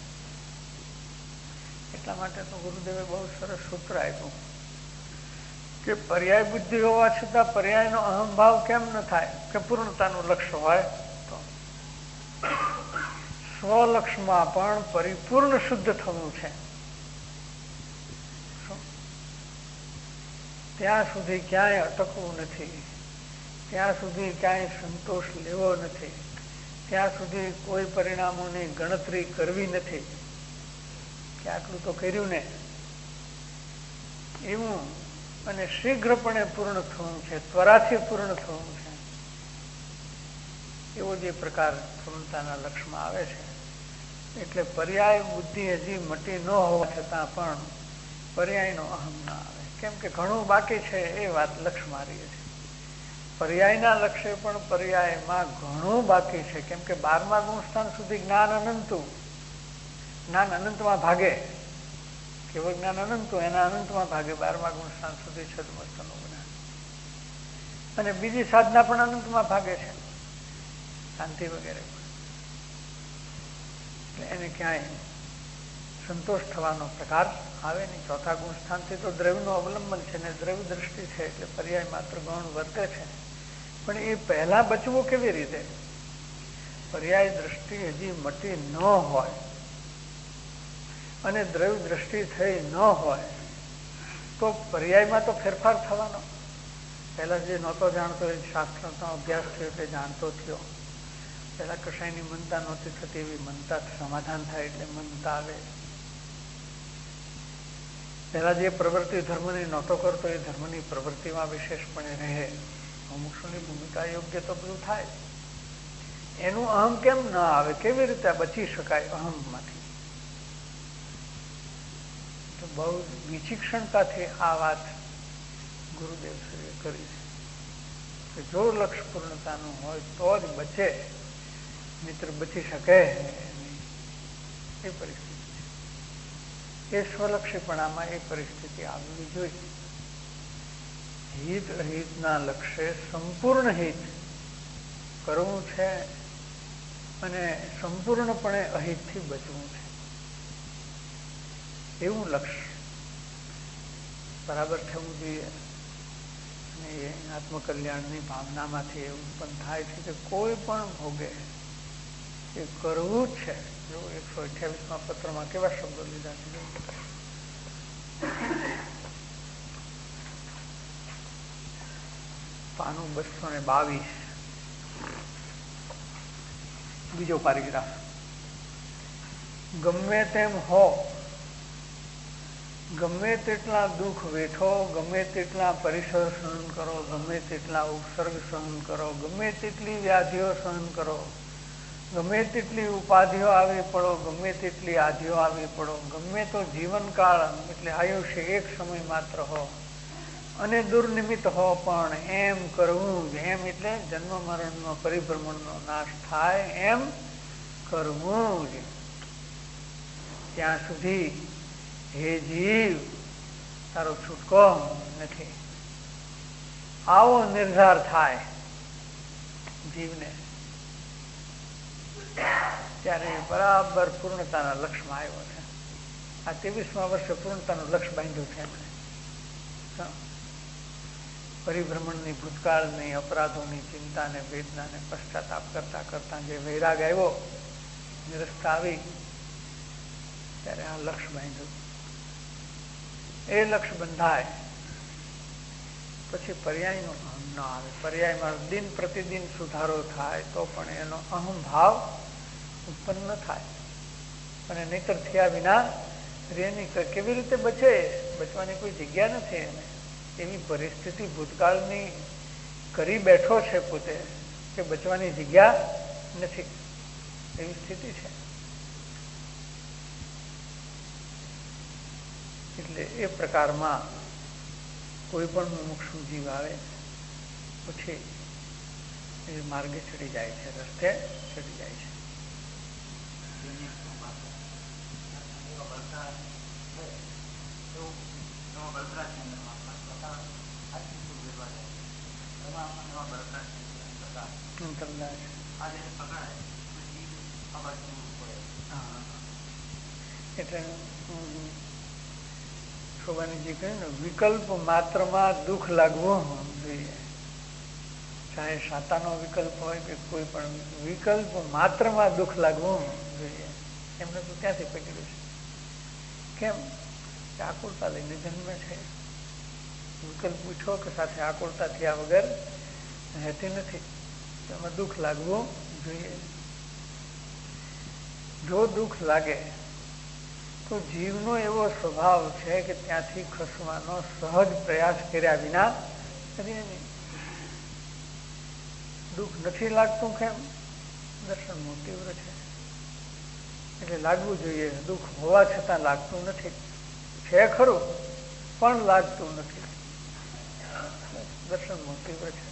B: એટલા માટે તો ગુરુદેવે બહુ સરસ સૂત્ર આપ્યું કે પર્યાય બુદ્ધિ હોવા છતાં પર્યાયનો અહંભાવ કેમ ન થાય? કે પૂર્ણતાનું લક્ષ્ય હોય તો સ્વલક્ષમાં પણ પરિપૂર્ણ શુદ્ધ થવું છે. ત્યાં સુધી ક્યાંય અટકવું નથી, ત્યાં સુધી ક્યાંય સંતોષ લેવો નથી, ત્યાં સુધી કોઈ પરિણામોની ગણતરી કરવી નથી કે આટલું તો કર્યું ને એવું. અને શીઘ્રપણે પૂર્ણ થવું છે, ત્વરાથી પૂર્ણ થવું છે. એવો જે પ્રકાર પૂર્ણતાના લક્ષ્યમાં આવે છે. એટલે પર્યાય બુદ્ધિ હજી મટી ન હોવા છતાં પણ પર્યાયનો અહમ ના આવે. કેમ કે ઘણું બાકી છે એ વાત લક્ષ્યમાં રહી છે. પર્યાયના લક્ષ્ય પણ પર્યાયમાં ઘણું બાકી છે. કેમ કે 12મા ગુણસ્થાન સુધી જ્ઞાન અનંતમાં ભાગે. કેવળ જ્ઞાન અનંતું, એના અનંતમાં ભાગે 12મા ગુણસ્થાન સુધી છદ્મસ્તનું જ્ઞાન. અને બીજી સાધના પણ અનંતમાં ભાગે છે, શાંતિ વગેરે. એટલે એને ક્યાંય સંતોષ થવાનો પ્રકાર આવે નહીં. 4થા ગુણસ્થાનથી તો દ્રવ્યનું અવલંબન છે ને દ્રવ્ય દ્રષ્ટિ છે, એટલે પર્યાય માત્ર ગૌણ વર્તે છે. પણ એ પહેલા બચવું કેવી રીતે? પર્યાય દ્રષ્ટિ હજી મટી ન હોય અને દ્રવ્ય દ્રષ્ટિ થઈ ન હોય તો પર્યાયમાં તો ફેરફાર થવાનો. પહેલા જે નહોતો જાણતો એ શાસ્ત્રનો અભ્યાસ થયો એટલે જાણતો થયો. પહેલા કશાયની મનતા નહોતી થતી, એવી મનતા સમાધાન થાય એટલે મનતા આવે. પહેલા જે પ્રવૃત્તિ ધર્મની નહોતો કરતો એ ધર્મની પ્રવૃત્તિમાં વિશેષપણે રહે. મુમુક્ષુની ભૂમિકા યોગ્ય તો બધું થાય, એનું અહમ કેમ ન આવે? કેવી રીતે બચી શકાય અહમમાંથી? તો બહુ વિચિક્ષણતાથી આ વાત ગુરુદેવ શ્રીએ કરી છે કે જો લક્ષ્ય પૂર્ણતાનું હોય તો જ બચે, મિત્ર બચી શકે એ પરિસ્થિતિ છે. એ સ્વલક્ષીપણામાં એ પરિસ્થિતિ આવવી જોઈએ. હિત અહિતના લક્ષ્ય સંપૂર્ણ હિત કરવું છે અને સંપૂર્ણપણે અહિતથી બચવું છે, એવું લક્ષ્ય બરાબર થવું જોઈએ. અને એ આત્મકલ્યાણની ભાવનામાંથી એવું ઉત્પન્ન થાય છે કે કોઈ પણ ભોગે એ કરવું જ છે. જો 128મા પત્રમાં કેવા શબ્દો લીધા છે, પાનું 222, બીજો પેરેગ્રાફ. ગમે તેમ હો, ગમે તેટલા દુઃખ વેઠો, ગમે તેટલા પરિસર સહન કરો, ગમે તેટલા ઉપસર્ગ સહન કરો, ગમે તેટલી વ્યાધિઓ સહન કરો, ગમે તેટલી ઉપાધિઓ આવી પડો, ગમે તેટલી આધિઓ આવી પડો, ગમે તો જીવનકાળ એટલે આયુષ્ય એક સમય માત્ર હો અને દુર્નિમિત્ત હો, પણ એમ કરવું જ. એમ એટલે જન્મ મરણનો પરિભ્રમણનો નાશ થાય એમ કરવું જ. ત્યાં સુધી હે જીવ તારો છૂટકો નથી. આવો નિર્ધાર થાય જીવને, ત્યારે બરાબર પૂર્ણતાના લક્ષ્યમાં આવ્યો છે. આ 23મા વર્ષે પૂર્ણતાનું લક્ષ્ય બાંધ્યું છે એમણે. પરિભ્રમણની, ભૂતકાળની, અપરાધોની ચિંતાને, વેદનાને પશ્ચાતાપ કરતા કરતા જે વૈરાગ આવ્યો, નિરસ્તા આવી, ત્યારે આ લક્ષ્ય બાંધ્યું. એ લક્ષ્ય બંધાય પછી પર્યાયનો અહમ ન આવે. પર્યાયમાં દિન પ્રતિદિન સુધારો થાય તો પણ એનો અહમ ભાવ ઉત્પન્ન ન થાય. અને નહીતર થયા વિના રેની કેવી રીતે બચે? બચવાની કોઈ જગ્યા નથી એને. એવી પરિસ્થિતિ ભૂતકાળની કરી બેઠો છે પોતે કે બચવાની જગ્યા નથી, એવી સ્થિતિ છે. એટલે એ પ્રકારમાં કોઈ પણ મુમુક્ષુ જીવ આવે પછી એ માર્ગે ચડી જાય છે, રસ્તે ચડી જાય છે. એટલે શોભાનીજી કહ્યું ને, વિકલ્પ માત્રમાં દુઃખ લાગવું જોઈએ. ચાહે શાતાનો વિકલ્પ હોય કે કોઈ પણ વિકલ્પ માત્રમાં દુઃખ લાગવું જોઈએ. એમને તો ત્યાંથી પકડ્યું છે. કેમ કે આકુળતા લઈને જન્મે છે. વિકલ્પ ઉઠો કે સાથે આકુળતા થયા વગર રહેતી નથી. એમાં દુઃખ લાગવું જોઈએ. જો દુઃખ લાગે તો જીવનો એવો સ્વભાવ છે કે ત્યાંથી ખસવાનો સહજ પ્રયાસ કર્યા વિના કરીએ નહીં. દુઃખ નથી લાગતું કેમ? દર્શન બહુ તીવ્ર છે એટલે લાગવું જોઈએ. દુઃખ હોવા છતાં લાગતું નથી. છે ખરું પણ લાગતું નથી. દર્શન બહુ તીવ્ર છે.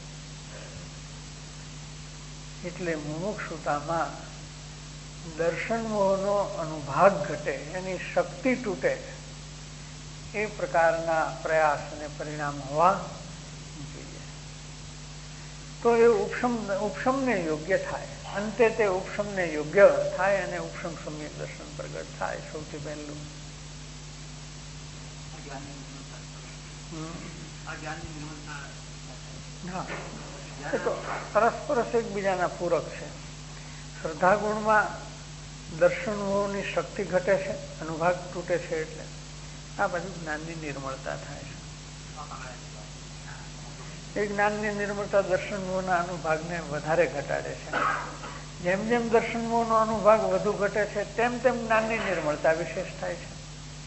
B: એટલે મુમુક્ષુતામાં દર્શન મોહનો અનુભાગ ઘટે, એની શક્તિ તૂટે, એ પ્રકારના પ્રયાસ અને પરિણામ હોવા જોઈએ. તો એ ઉપશમને યોગ્ય થાય. અંતે તે ઉપશમને યોગ્ય થાય અને ઉપશમ સમ્યક દર્શન પ્રગટ થાય. સૌથી પહેલું હા, એ તો પરસ્પર એકબીજાના પૂરક છે. શ્રદ્ધા ગુણમાં દર્શનોની શક્તિ ઘટે છે, અનુભાગ તૂટે છે. એટલે આ બાજુ જ્ઞાનની નિર્મળતા થાય છે. એ જ્ઞાનની નિર્મળતા દર્શનોના અનુભાગને વધારે ઘટાડે છે. જેમ જેમ દર્શનોનો અનુભાગ વધુ ઘટે છે તેમ તેમ જ્ઞાનની નિર્મળતા વિશેષ થાય છે.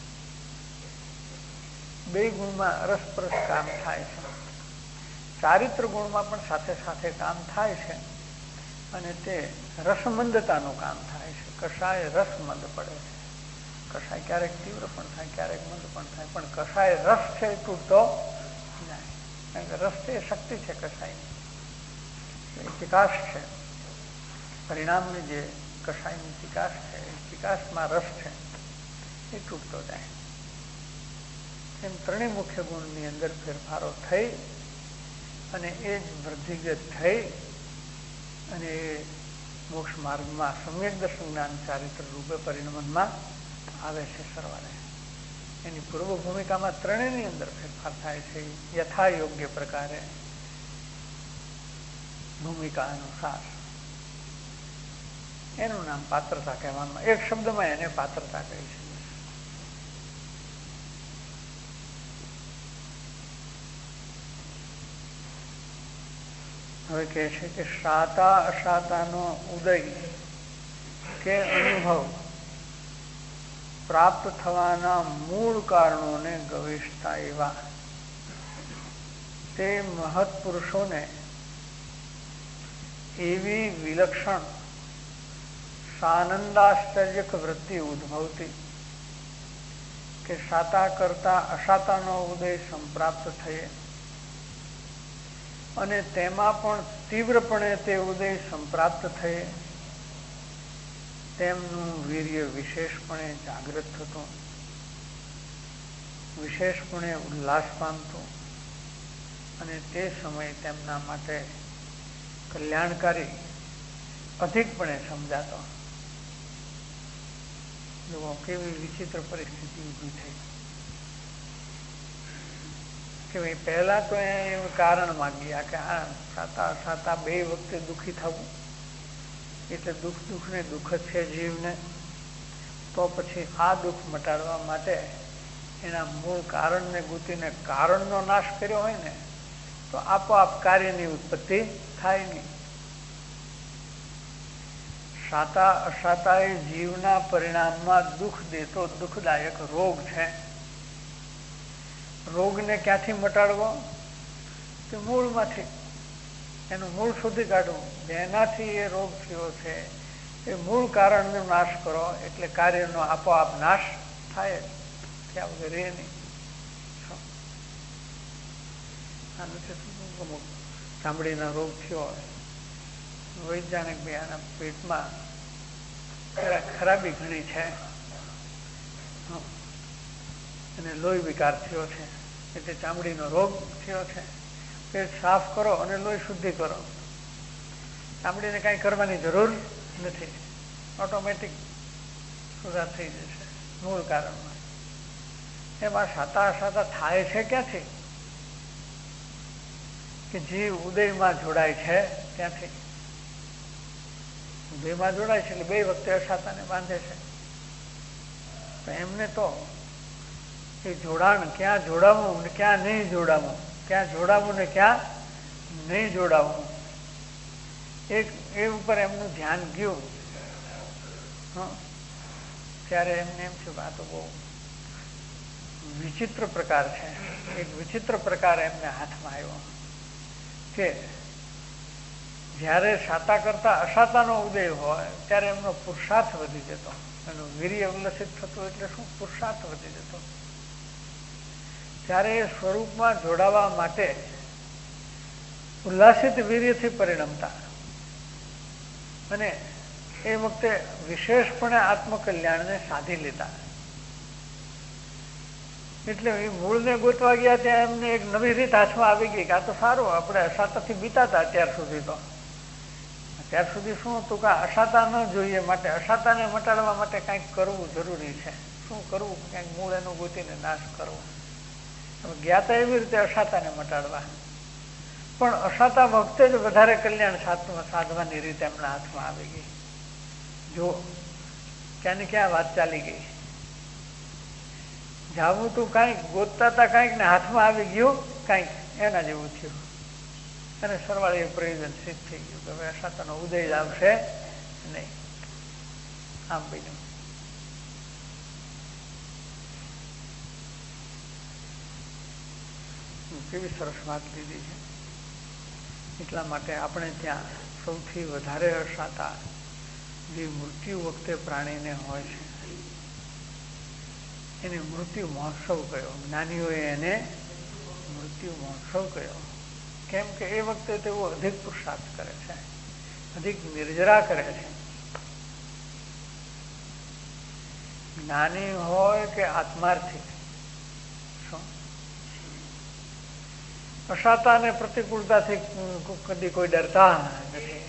B: બે ગુણમાં અરસપરસ કામ થાય છે. ચારિત્ર ગુણમાં પણ સાથે સાથે કામ થાય છે, અને તે રસમંદતાનું કામ થાય છે. કષાય રસમંદ પડે છે. કષાય ક્યારેક તીવ્ર પણ થાય, ક્યારેક મંદ પણ થાય, પણ કષાય રસ છે એ તૂટતો જાય. કારણ કે રસ છે એ શક્તિ છે, કષાયની એ ચિકાસ છે. પરિણામની જે કષાયની ચિકાસ છે એ ચિકાસમાં રસ છે એ તૂટતો જાય. એમ ત્રણેય મુખ્ય ગુણની અંદર ફેરફારો થઈ અને એ જ વૃદ્ધિગત થઈ અને એ મોક્ષ માર્ગમાં સમ્યક દર્શન જ્ઞાન ચારિત્ર રૂપે પરિણમનમાં આવે છે. સરવાળે એની પૂર્વ ભૂમિકામાં ત્રણેયની અંદર ફેરફાર થાય છે યથા યોગ્ય પ્રકારે ભૂમિકા અનુસાર. એનું નામ પાત્રતા કહેવામાં, એક શબ્દમાં એને પાત્રતા કહી છે. હવે કહે છે કે શાતા અશાતાનો ઉદય કે અનુભવ પ્રાપ્ત થવાના મૂળ કારણોને ગવેષતા એવા તે મહત્પુરુષોને એવી વિલક્ષણ સાનંદાશ્ચર્યક વૃત્તિ ઉદ્ભવતી કે શાતા કરતા અશાતાનો ઉદય સંપ્રાપ્ત થયે અને તેમાં પણ તીવ્રપણે તે ઉદય સંપ્રાપ્ત થયે તેમનું વીર્ય વિશેષપણે જાગૃત થતું, વિશેષપણે ઉલ્લાસ પામતું અને તે સમયે તેમના માટે કલ્યાણકારી અધિકપણે સમજાતો. જુઓ કેવી વિચિત્ર પરિસ્થિતિ ઊભી થઈ કે ભાઈ પહેલા તો એ કારણ માંગ્યા કે આ સાતા સાતા બે વખતે દુઃખી થવું એટલે દુઃખ ને દુઃખ જ છે જીવને. તો પછી આ દુઃખ મટાડવા માટે એના મૂળ કારણને ગૂંથીને કારણનો નાશ કર્યો હોય ને તો આપોઆપ કાર્યની ઉત્પત્તિ થાય નહીં. સાતા અસાતા એ જીવના પરિણામમાં દુઃખ દેતો દુઃખદાયક રોગ છે. રોગને ક્યાંથી મટાડવો? કે મૂળમાંથી, એનું મૂળ શોધી કાઢવું. જેનાથી એ રોગ થયો છે એ મૂળ કારણનો નાશ કરો એટલે કાર્યનો આપોઆપ નાશ થાય, ત્યાં વગર રહે નહીં. ચામડીના રોગ થયો હોય, વૈજ્ઞાનિક ભાઈ આના પેટમાં ખરાબી ઘણી છે અને લોહી વિકાર થયો છે એટલે ચામડીનો રોગ થયો છે. પેટ સાફ કરો અને લોહી શુદ્ધિ કરો. ચામડીને કાંઈ કરવાની જરૂર નથી, ઓટોમેટિક સુધાર થઈ જશે મૂળ કારણમાં. એમાં સાતા સાતા થાય છે ક્યાંથી? કે જીવ ઉદયમાં જોડાય છે ત્યાંથી. ઉદયમાં જોડાય છે એટલે બે વખતે અસાતાને બાંધે છે. તો એમને તો એ જોડાણ ક્યાં જોડાવું ને ક્યાં નહીં જોડાવું, ક્યાં જોડાવું ને ક્યાં નહીં જોડાવું, એ ઉપર એમનું ધ્યાન ગયું. ત્યારે એમને એમ થયું આ તો બહુ વિચિત્ર પ્રકાર છે. એક વિચિત્ર પ્રકાર એમને હાથમાં આવ્યો કે જ્યારે સાતા કરતા અસાતાનો ઉદય હોય ત્યારે એમનો પુરુષાર્થ વધી જતો, એનું વીર્ય ઉલ્લસિત થતું. એટલે શું? પુરુષાર્થ વધી જતો. ત્યારે એ સ્વરૂપમાં જોડાવા માટે ઉલ્લાસિત વીર્યથી પરિણમતા અને એ વખતે વિશેષપણે આત્મકલ્યાણને સાધી લેતા. એટલે એ મૂળને ગોતવા ગયા ત્યાં એમને એક નવી રીત હાથમાં આવી ગઈ કે આ તો સારું, આપણે અસાતાથી બીતા હતા અત્યાર સુધી. તો અત્યાર સુધી શું હતું કે અસાતા ન જોઈએ માટે અસાતાને મટાડવા માટે કંઈક કરવું જરૂરી છે. શું કરવું? કંઈક મૂળ એનું ગોતીને નાશ કરવો. ગયા હતા એવી રીતે અસાતાને મટાડવા, પણ અસાતા વખતે જ વધારે કલ્યાણ સાધવાની રીતે એમના હાથમાં આવી ગઈ. જો ક્યાં ને ક્યાં વાત ચાલી ગઈ. જાવું તું કાંઈક ગોતતા હતા કાંઈક ને હાથમાં આવી ગયું કાંઈક, એના જેવું થયું. અને સરવાળે એ પ્રયોજન સિદ્ધ થઈ ગયું કે હવે અસાતાનો ઉદય જ આવશે નહીં. આમ બન્યું. કેવી સરસ વાત લીધી છે. એટલા માટે આપણે ત્યાં સૌથી વધારે અશાતા જે મૃત્યુ વખતે પ્રાણીને હોય છે એને મૃત્યુ મહોત્સવ કહ્યો. જ્ઞાનીઓએ એને મૃત્યુ મહોત્સવ કહ્યો. કેમ કે એ વખતે તેઓ અધિક પુરુષાર્થ કરે છે, અધિક નિર્જરા કરે છે. જ્ઞાની હોય કે આત્માર્થી, અશાતા અને પ્રતિકૂળતાથી કદી કોઈ ડરતા નથી.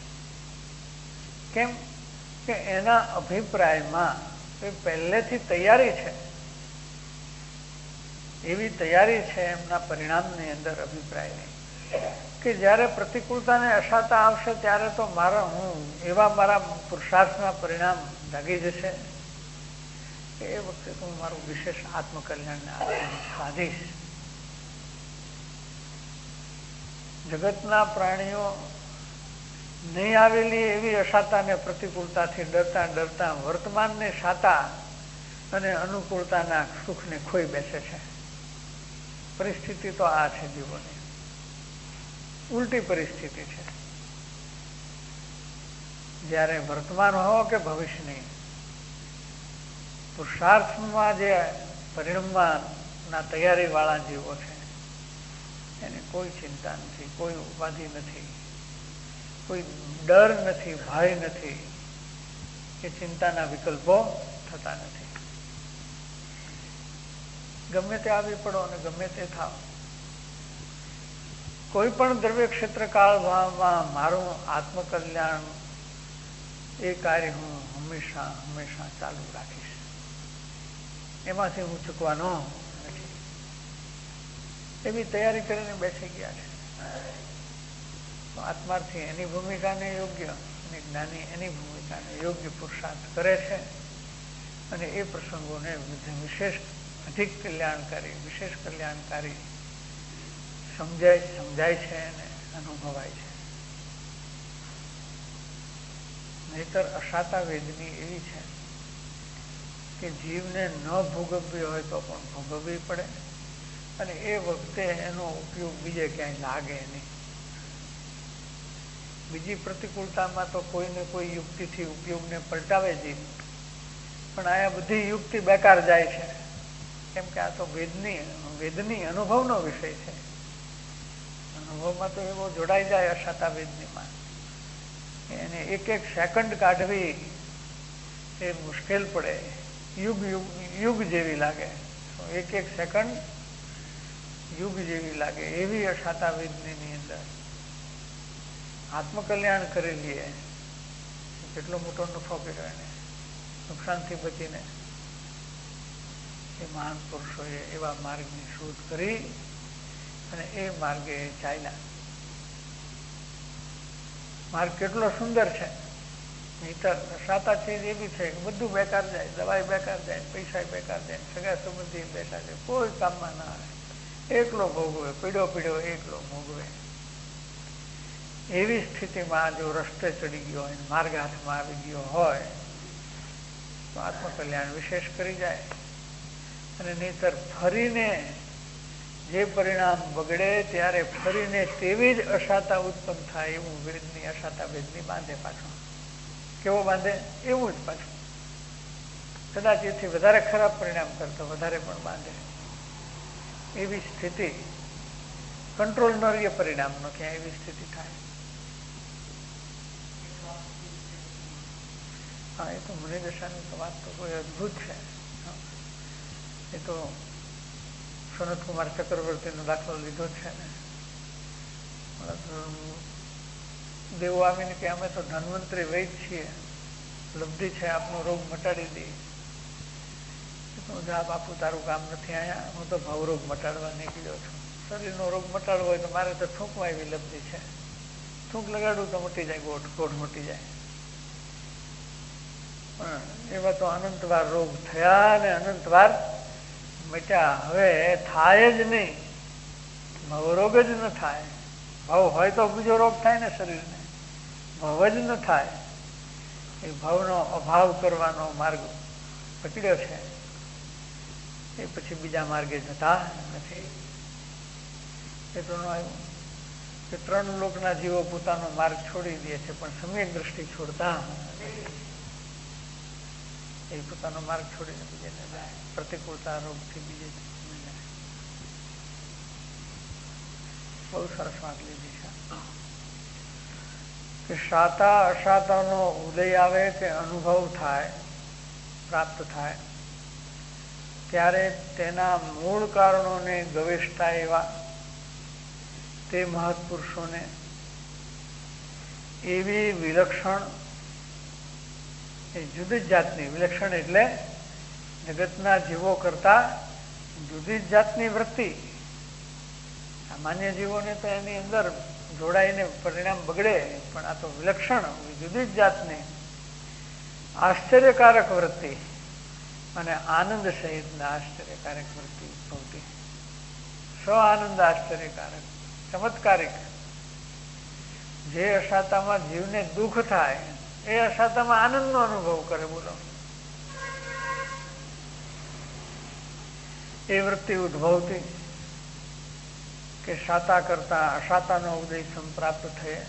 B: કેમ કે એના અભિપ્રાયમાં એ પહેલેથી તૈયારી છે, એવી તૈયારી છે એમના પરિણામની અંદર અભિપ્રાયની કે જ્યારે પ્રતિકૂળતા અને અશાતા આવશે ત્યારે તો મારા પુરુષાર્થના પરિણામ જાગી જશે. એ વખતે તો હું મારું વિશેષ આત્મકલ્યાણને સાધીશ. જગતના પ્રાણીઓ નહીં આવેલી એવી અશાતા અને પ્રતિકૂળતાથી ડરતા ડરતા વર્તમાનની શાતા અને અનુકૂળતાના સુખને ખોઈ બેસે છે. પરિસ્થિતિ તો આ છે જીવોની, ઉલટી પરિસ્થિતિ છે. જ્યારે વર્તમાન હો કે ભવિષ્યની, પુરુષાર્થમાં જે પરિણમવાના તૈયારી વાળા જીવો છે એને કોઈ ચિંતા નથી, કોઈ ઉપાધિ નથી, કોઈ ડર નથી, ભય નથી, કે ચિંતાના વિકલ્પો થતા નથી. ગમે તે આવી પડો અને ગમે તે થાવ, કોઈ પણ દ્રવ્ય ક્ષેત્ર કાળમાં મારું આત્મકલ્યાણ એ કાર્ય હું હંમેશા હંમેશા ચાલુ રાખીશ. એમાંથી હું ચૂકવાનો નથી. એવી તૈયારી કરીને બેસી ગયા છે. આત્માર્થી એની ભૂમિકાને યોગ્ય અને જ્ઞાની એની ભૂમિકાને યોગ્ય પુરુષાર્થ કરે છે અને એ પ્રસંગોને વિશેષ અધિક કલ્યાણકારી, વિશેષ કલ્યાણકારી સમજાય છે અને અનુભવાય છે. નહીતર અશાતા વેદની એવી છે કે જીવને ન ભોગવવી હોય તો પણ ભોગવવી પડે અને એ વખતે એનો ઉપયોગ બીજે ક્યાંય લાગે નહીં. બીજી પ્રતિકૂળતામાં તો કોઈને કોઈ યુક્તિથી ઉપયોગને પલટાવે જ, પણ આ બધી યુક્તિ બેકાર જાય છે. કેમ કે આ તો વેદની અનુભવનો વિષય છે. અનુભવમાં તો એવો જોડાઈ જાય અશાતા વેદનીમાં, એને એક એક સેકન્ડ કાઢવી એ મુશ્કેલ પડે, યુગ જેવી લાગે. એક એક સેકન્ડ યુગ જેવી લાગે એવી અશાતા વેદની અંદર આત્મકલ્યાણ કરી લઈએ, કેટલો મોટો નફો કર્યો એને, નુકસાનથી બચીને. એ મહાન પુરુષોએ એવા માર્ગની શોધ કરી અને એ માર્ગે ચાલ્યા. માર્ગ કેટલો સુંદર છે. નહીતર અશાતા ચીજ એવી છે કે બધું બેકાર જાય, દવાઈ બેકાર જાય, પૈસા બેકાર જાય, સગા સંબંધી બેકાર જાય, કોઈ કામમાં ના આવે. એકલો ભોગવે, પીડ્યો એકલો ભોગવે. એવી સ્થિતિમાં જો રસ્તે ચડી ગયો હોય, માર્ગ હાથમાં આવી ગયો હોય તો આત્મકલ્યાણ વિશેષ કરી જાય. અને નહીતર ફરીને જે પરિણામ બગડે ત્યારે ફરીને તેવી જ અશાતા ઉત્પન્ન થાય એવું વેદની અશાતા વેદની બાંધે પાછું. કેવો બાંધે? એવું જ પાછું. કદાચ એથી વધારે ખરાબ પરિણામ કરતો વધારે પણ બાંધે. એવી સ્થિતિ કંટ્રોલ ન રહીએ પરિણામનો, ક્યાં એવી સ્થિતિ થાય. હા, એ તો મુનિદશાની તો વાત તો કોઈ અદભુત છે. એ તો સનતકુમાર ચક્રવર્તીનો દાખલો લીધો છે ને. દેવો આવીને કે અમે તો ધન્વંતરી વૈદ છીએ, લબ્ધિ છે, આપનો રોગ મટાડી દઈએ. જા બાપુ, તારું કામ નથી અહીંયા, હું તો ભાવરોગ મટાડવા નીકળ્યો છું. શરીરનો રોગ મટાડવો હોય તો મારે તો થૂંકમાં એવી લબ્ધિ છે, થૂંક લગાડવું તો મટી જાય, ગોઠ મટી જાય. પણ એવા તો અનંતવાર રોગ થયા ને અનંતવાર મટ્યા. હવે થાય જ નહીં, ભવરોગ જ ન થાય. ભાવ હોય તો બીજો રોગ થાય ને શરીરને, ભાવ જ ન થાય. એ ભાવનો અભાવ કરવાનો માર્ગ પકડ્યો છે, એ પછી બીજા માર્ગે જતા નથી. એ તો ન આવ્યું. કે 3 લોકના જીવો પોતાનો માર્ગ છોડી દે છે, પણ સમ્યક દ્રષ્ટિ છોડતા એ પોતાનો માર્ગ છોડીને બીજે જાય, પ્રતિકૂળતા રોગથી બીજે જાય. બહુ સરસ વાત લીધી છે કે શાતા અશાતાનો ઉદય આવે કે અનુભવ થાય, પ્રાપ્ત થાય, ત્યારે તેના મૂળ કારણોને ગવેષતા એવા તે મહત્પુરુષોને એવી વિલક્ષણ, એ જુદી જ જાતની, વિલક્ષણ એટલે જગતના જીવો કરતા જુદી જ જાતની વૃત્તિ. સામાન્ય જીવોને તો એની અંદર જોડાઈને પરિણામ બગડે, પણ આ તો વિલક્ષણ, જુદી જ જાતની આશ્ચર્યકારક વૃત્તિ અને આનંદ સહિતના આશ્ચર્યકારક વૃત્તિ ઉદ્ભવતી. સ્વ આનંદ આશ્ચર્યકારક, ચમત્કારિક. જે અશાતામાં જીવને દુઃખ થાય એ અશાતામાં આનંદનો અનુભવ કરે. બોલો, એ વૃત્તિ ઉદ્ભવતી કે શાતા કરતા અશાતાનો ઉદય સંપ્રાપ્ત થયે,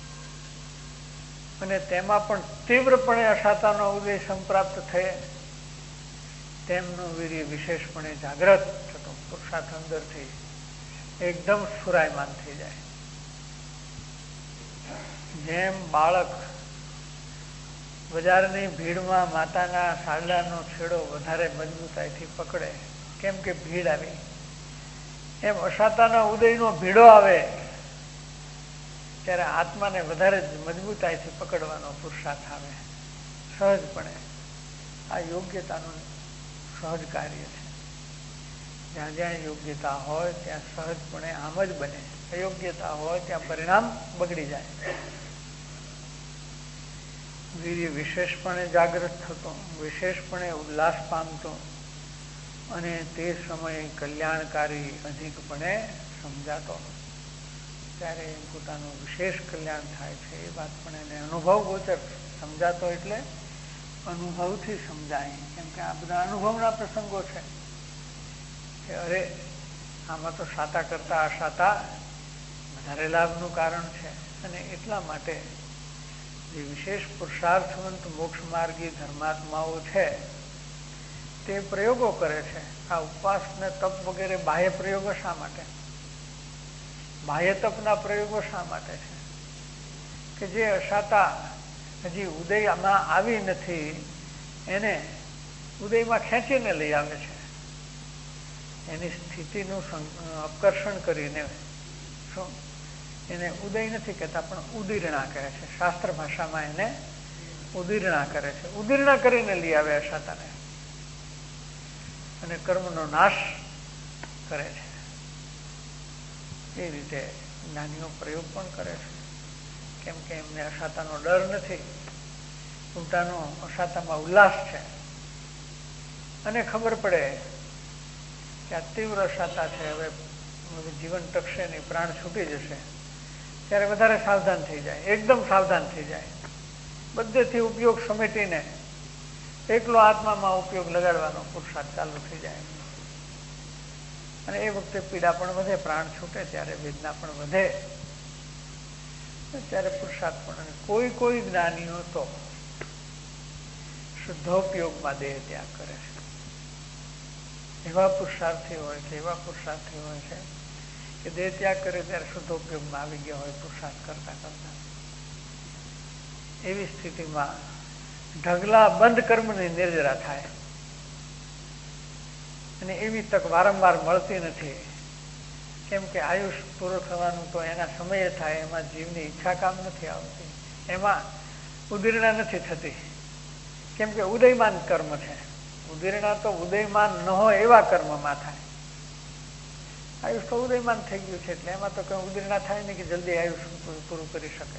B: અને તેમાં પણ તીવ્રપણે અશાતાનો ઉદય સંપ્રાપ્ત થયે, તેમનું વીર્ય વિશેષપણે જાગ્રત થતો, પુરુષાર્થ અંદરથી એકદમ સુરાયમાન થઈ જાય. જેમ બાળક બજારની ભીડમાં માતાના સાડલાનો છેડો વધારે મજબૂતાઈથી પકડે, કેમ કે ભીડ આવી, એમ અશાતાના ઉદયનો ભીડો આવે ત્યારે આત્માને વધારે મજબૂતાઈથી પકડવાનો પુરુષાર્થ આવે. સહજપણે આ યોગ્યતાનું સહજ કાર્ય છે. જ્યાં જ્યાં યોગ્યતા હોય ત્યાં સહજપણે આમ જ બને, અયોગ્યતા હોય ત્યાં પરિણામ બગડી જાય. વીર્ય વિશેષપણે જાગૃત થતો, વિશેષપણે ઉલ્લાસ પામતો, અને તે સમયે કલ્યાણકારી અધિકપણે સમજાતો. ત્યારે પોતાનું વિશેષ કલ્યાણ થાય છે એ વાત પણ એને અનુભવ ગોચર. સમજાતો એટલે અનુભવથી સમજાય, કેમ કે આ બધા અનુભવના પ્રસંગો છે કે અરે આમાં તો શાતા કરતા અશાતા વધારે લાભનું કારણ છે. અને એટલા માટે જે વિશેષ પુરુષાર્થવંત મોક્ષ માર્ગી ધર્માત્માઓ છે તે પ્રયોગો કરે છે. આ ઉપવાસ ને તપ વગેરે બાહ્ય પ્રયોગો શા માટે? બાહ્ય તપના પ્રયોગો શા માટે છે? કે જે અશાતા હજી ઉદયમાં આવી નથી એને ઉદયમાં ખેંચીને લઈ આવે છે. એની સ્થિતિનું આકર્ષણ કરીને, શું એને ઉદય નથી કહેતા પણ ઉદીરણા કહે છે. શાસ્ત્ર ભાષામાં એને ઉદીરણા કરે છે. ઉદીરણા કરીને લઈ આવે અશાતાને અને કર્મનો નાશ કરે છે. એ રીતે જ્ઞાનીઓ પ્રયોગ પણ કરે છે, કેમ કે એમને અશાતાનો ડર નથી, ઉલટાનો અશાતામાં ઉલ્લાસ છે. અને ખબર પડે કે આ તીવ્ર અશાતા છે, હવે જીવન ટકશે નહીં, પ્રાણ છૂટી જશે, ત્યારે વધારે સાવધાન થઈ જાય, એકદમ સાવધાન થઈ જાય. બધેથી ઉપયોગ સમેટીને એકલો આત્મામાં ઉપયોગ લગાડવાનો પુરુષાર્થ ચાલુ થઈ જાય. અને એ વખતે પીડા પણ વધે, પ્રાણ છૂટે ત્યારે વેદના પણ વધે, ત્યારે પુરુષાર્થ પણ. કોઈ કોઈ જ્ઞાનીઓ તો શુદ્ધોપયોગમાં દેહ ત્યાગ કરે છે. એવા પુરુષાર્થી હોય છે, એવા પુરુષાર્થી હોય છે કે દેહ ત્યાગ કરે ત્યારે શુદ્ધોપયોગમાં આવી ગયા હોય પુરુષાર્થ કરતા કરતા. એવી સ્થિતિમાં ઢગલા બંધ કર્મની નિર્જરા થાય. અને એવી તક વારંવાર મળતી નથી, કેમ કે આયુષ પૂરો થવાનું તો એના સમયે થાય, એમાં જીવની ઈચ્છા કામ નથી આવતી, એમાં ઉદીરણા નથી થતી, કેમ કે ઉદયમાન કર્મ છે. ઉદીરણા તો ઉદયમાન ન હોય એવા કર્મમાં થાય. આયુષ તો ઉદયમાન થઈ ગયું છે એટલે એમાં તો કઈ ઉદીરણા થાય નહીં કે જલ્દી આયુષ પૂરું કરી શકે.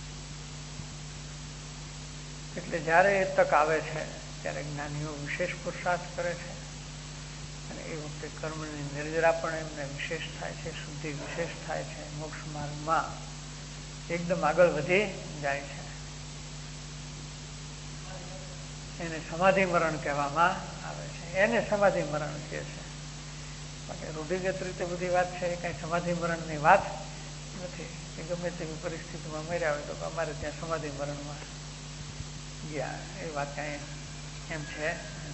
B: એટલે જયારે એ તક આવે છે ત્યારે જ્ઞાનીઓ વિશેષ પુરુષાર્થ કરે છે. અને એ વખતે કર્મની નિર્જરા પણ એમને વિશેષ થાય છે, શુદ્ધિ વિશેષ થાય છે, મોક્ષ માર્ગમાં એકદમ આગળ વધી જાય છે. એને સમાધિ મરણ કહેવામાં આવે છે. એને સમાધિ મરણ કહે છે. બાકી રૂઢિગત રીતે બધી વાત છે, એ કઈ સમાધિ મરણની વાત નથી કે ગમે તેવી પરિસ્થિતિમાં મર્યા હોય તો અમારે ત્યાં સમાધિ મરણમાં ગયા એ વાત કાંઈ એમ છે.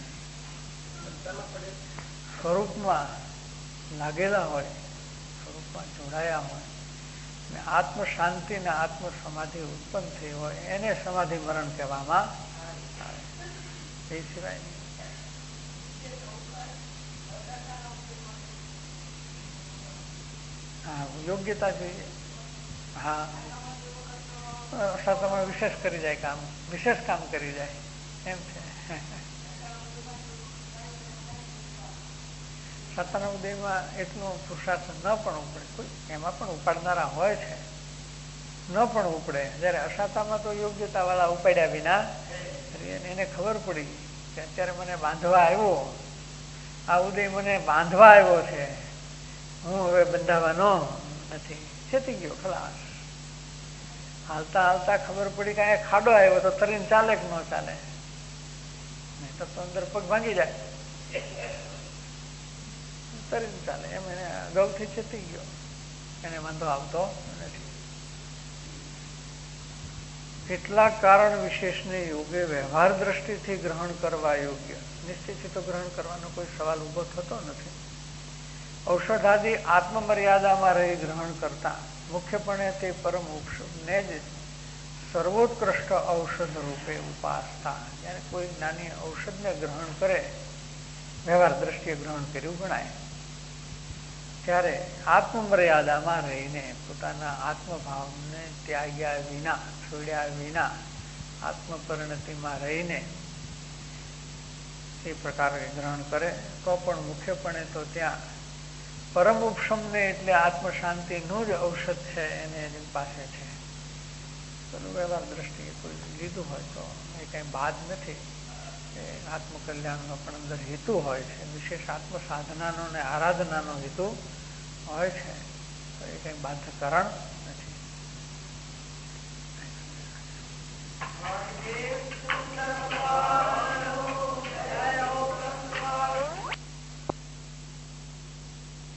B: સ્વરૂપમાં લાગેલા હોય, સ્વરૂપમાં જોડાયા હોય ને આત્મ શાંતિ ને આત્મ સમાધિ ઉત્પન્ન થઈ હોય એને સમાધિ મરણ કહેવામાં આવે. એ સિવાય હા યોગ્યતા જોઈએ. હા તમે વિશેષ કરી જાય કામ, વિશેષ કામ કરી જાય એમ છે. સાતાના ઉદયમાં એટલો પુરુષાર્થ ન પણ ઉપડે, કોઈ એમાં પણ ઉપાડનારા હોય છે, ન પણ ઉપડે. જયારે અસાતામાં તો યોગ્યતા વાળા ઉપાડ્યા વિના એને ખબર પડી કે અત્યારે મને બાંધવા આવ્યો, આ ઉદય મને બાંધવા આવ્યો છે, હું હવે બંધાવાનો નથી, છેતી ગયો ખલાસ. હાલતા હાલતા ખબર પડી કે અહીંયા ખાડો આવ્યો તો તરીને ચાલે કે ન ચાલે, નહીં તો અંદર પગ ભાંગી જાય, તરીને ચાલે એમ એને અગાઉથી ચેતી ગયો, એને વાંધો આવતો નથી. કેટલાક કારણ વિશેષને યોગે વ્યવહાર દ્રષ્ટિથી ગ્રહણ કરવા યોગ્ય, નિશ્ચિતથી તો ગ્રહણ કરવાનો કોઈ સવાલ ઉભો થતો નથી. ઔષધાદિ આત્મમર્યાદામાં રહી ગ્રહણ કરતા મુખ્યપણે તે પરમ ઉપશમને જ સર્વોત્કૃષ્ટ ઔષધ રૂપે ઉપાસતા. જ્યારે કોઈ નાની ઔષધને ગ્રહણ કરે, વ્યવહાર દ્રષ્ટિએ ગ્રહણ કર્યું ગણાય, ત્યારે આત્મમર્યાદામાં રહીને પોતાના આત્મભાવને ત્યાગ્યા વિના, છોડ્યા વિના, આત્મપરિણતિમાં રહીને એ પ્રકારે ગ્રહણ કરે તો પણ મુખ્યપણે તો ત્યાં પરમ ઉપશમને એટલે આત્મશાંતિનું જ ઔષધ છે, એને એની પાસે છે. પેલું વ્યવહાર દ્રષ્ટિએ કોઈ લીધું હોય તો એ કંઈ બાદ નથી. એ આત્મકલ્યાણનો પણ અંદર હેતુ હોય છે, વિશેષ આત્મ સાધનાનો ને આરાધનાનો હેતુ હોય છે, તો એ કંઈ બાધ્યકરણ નથી.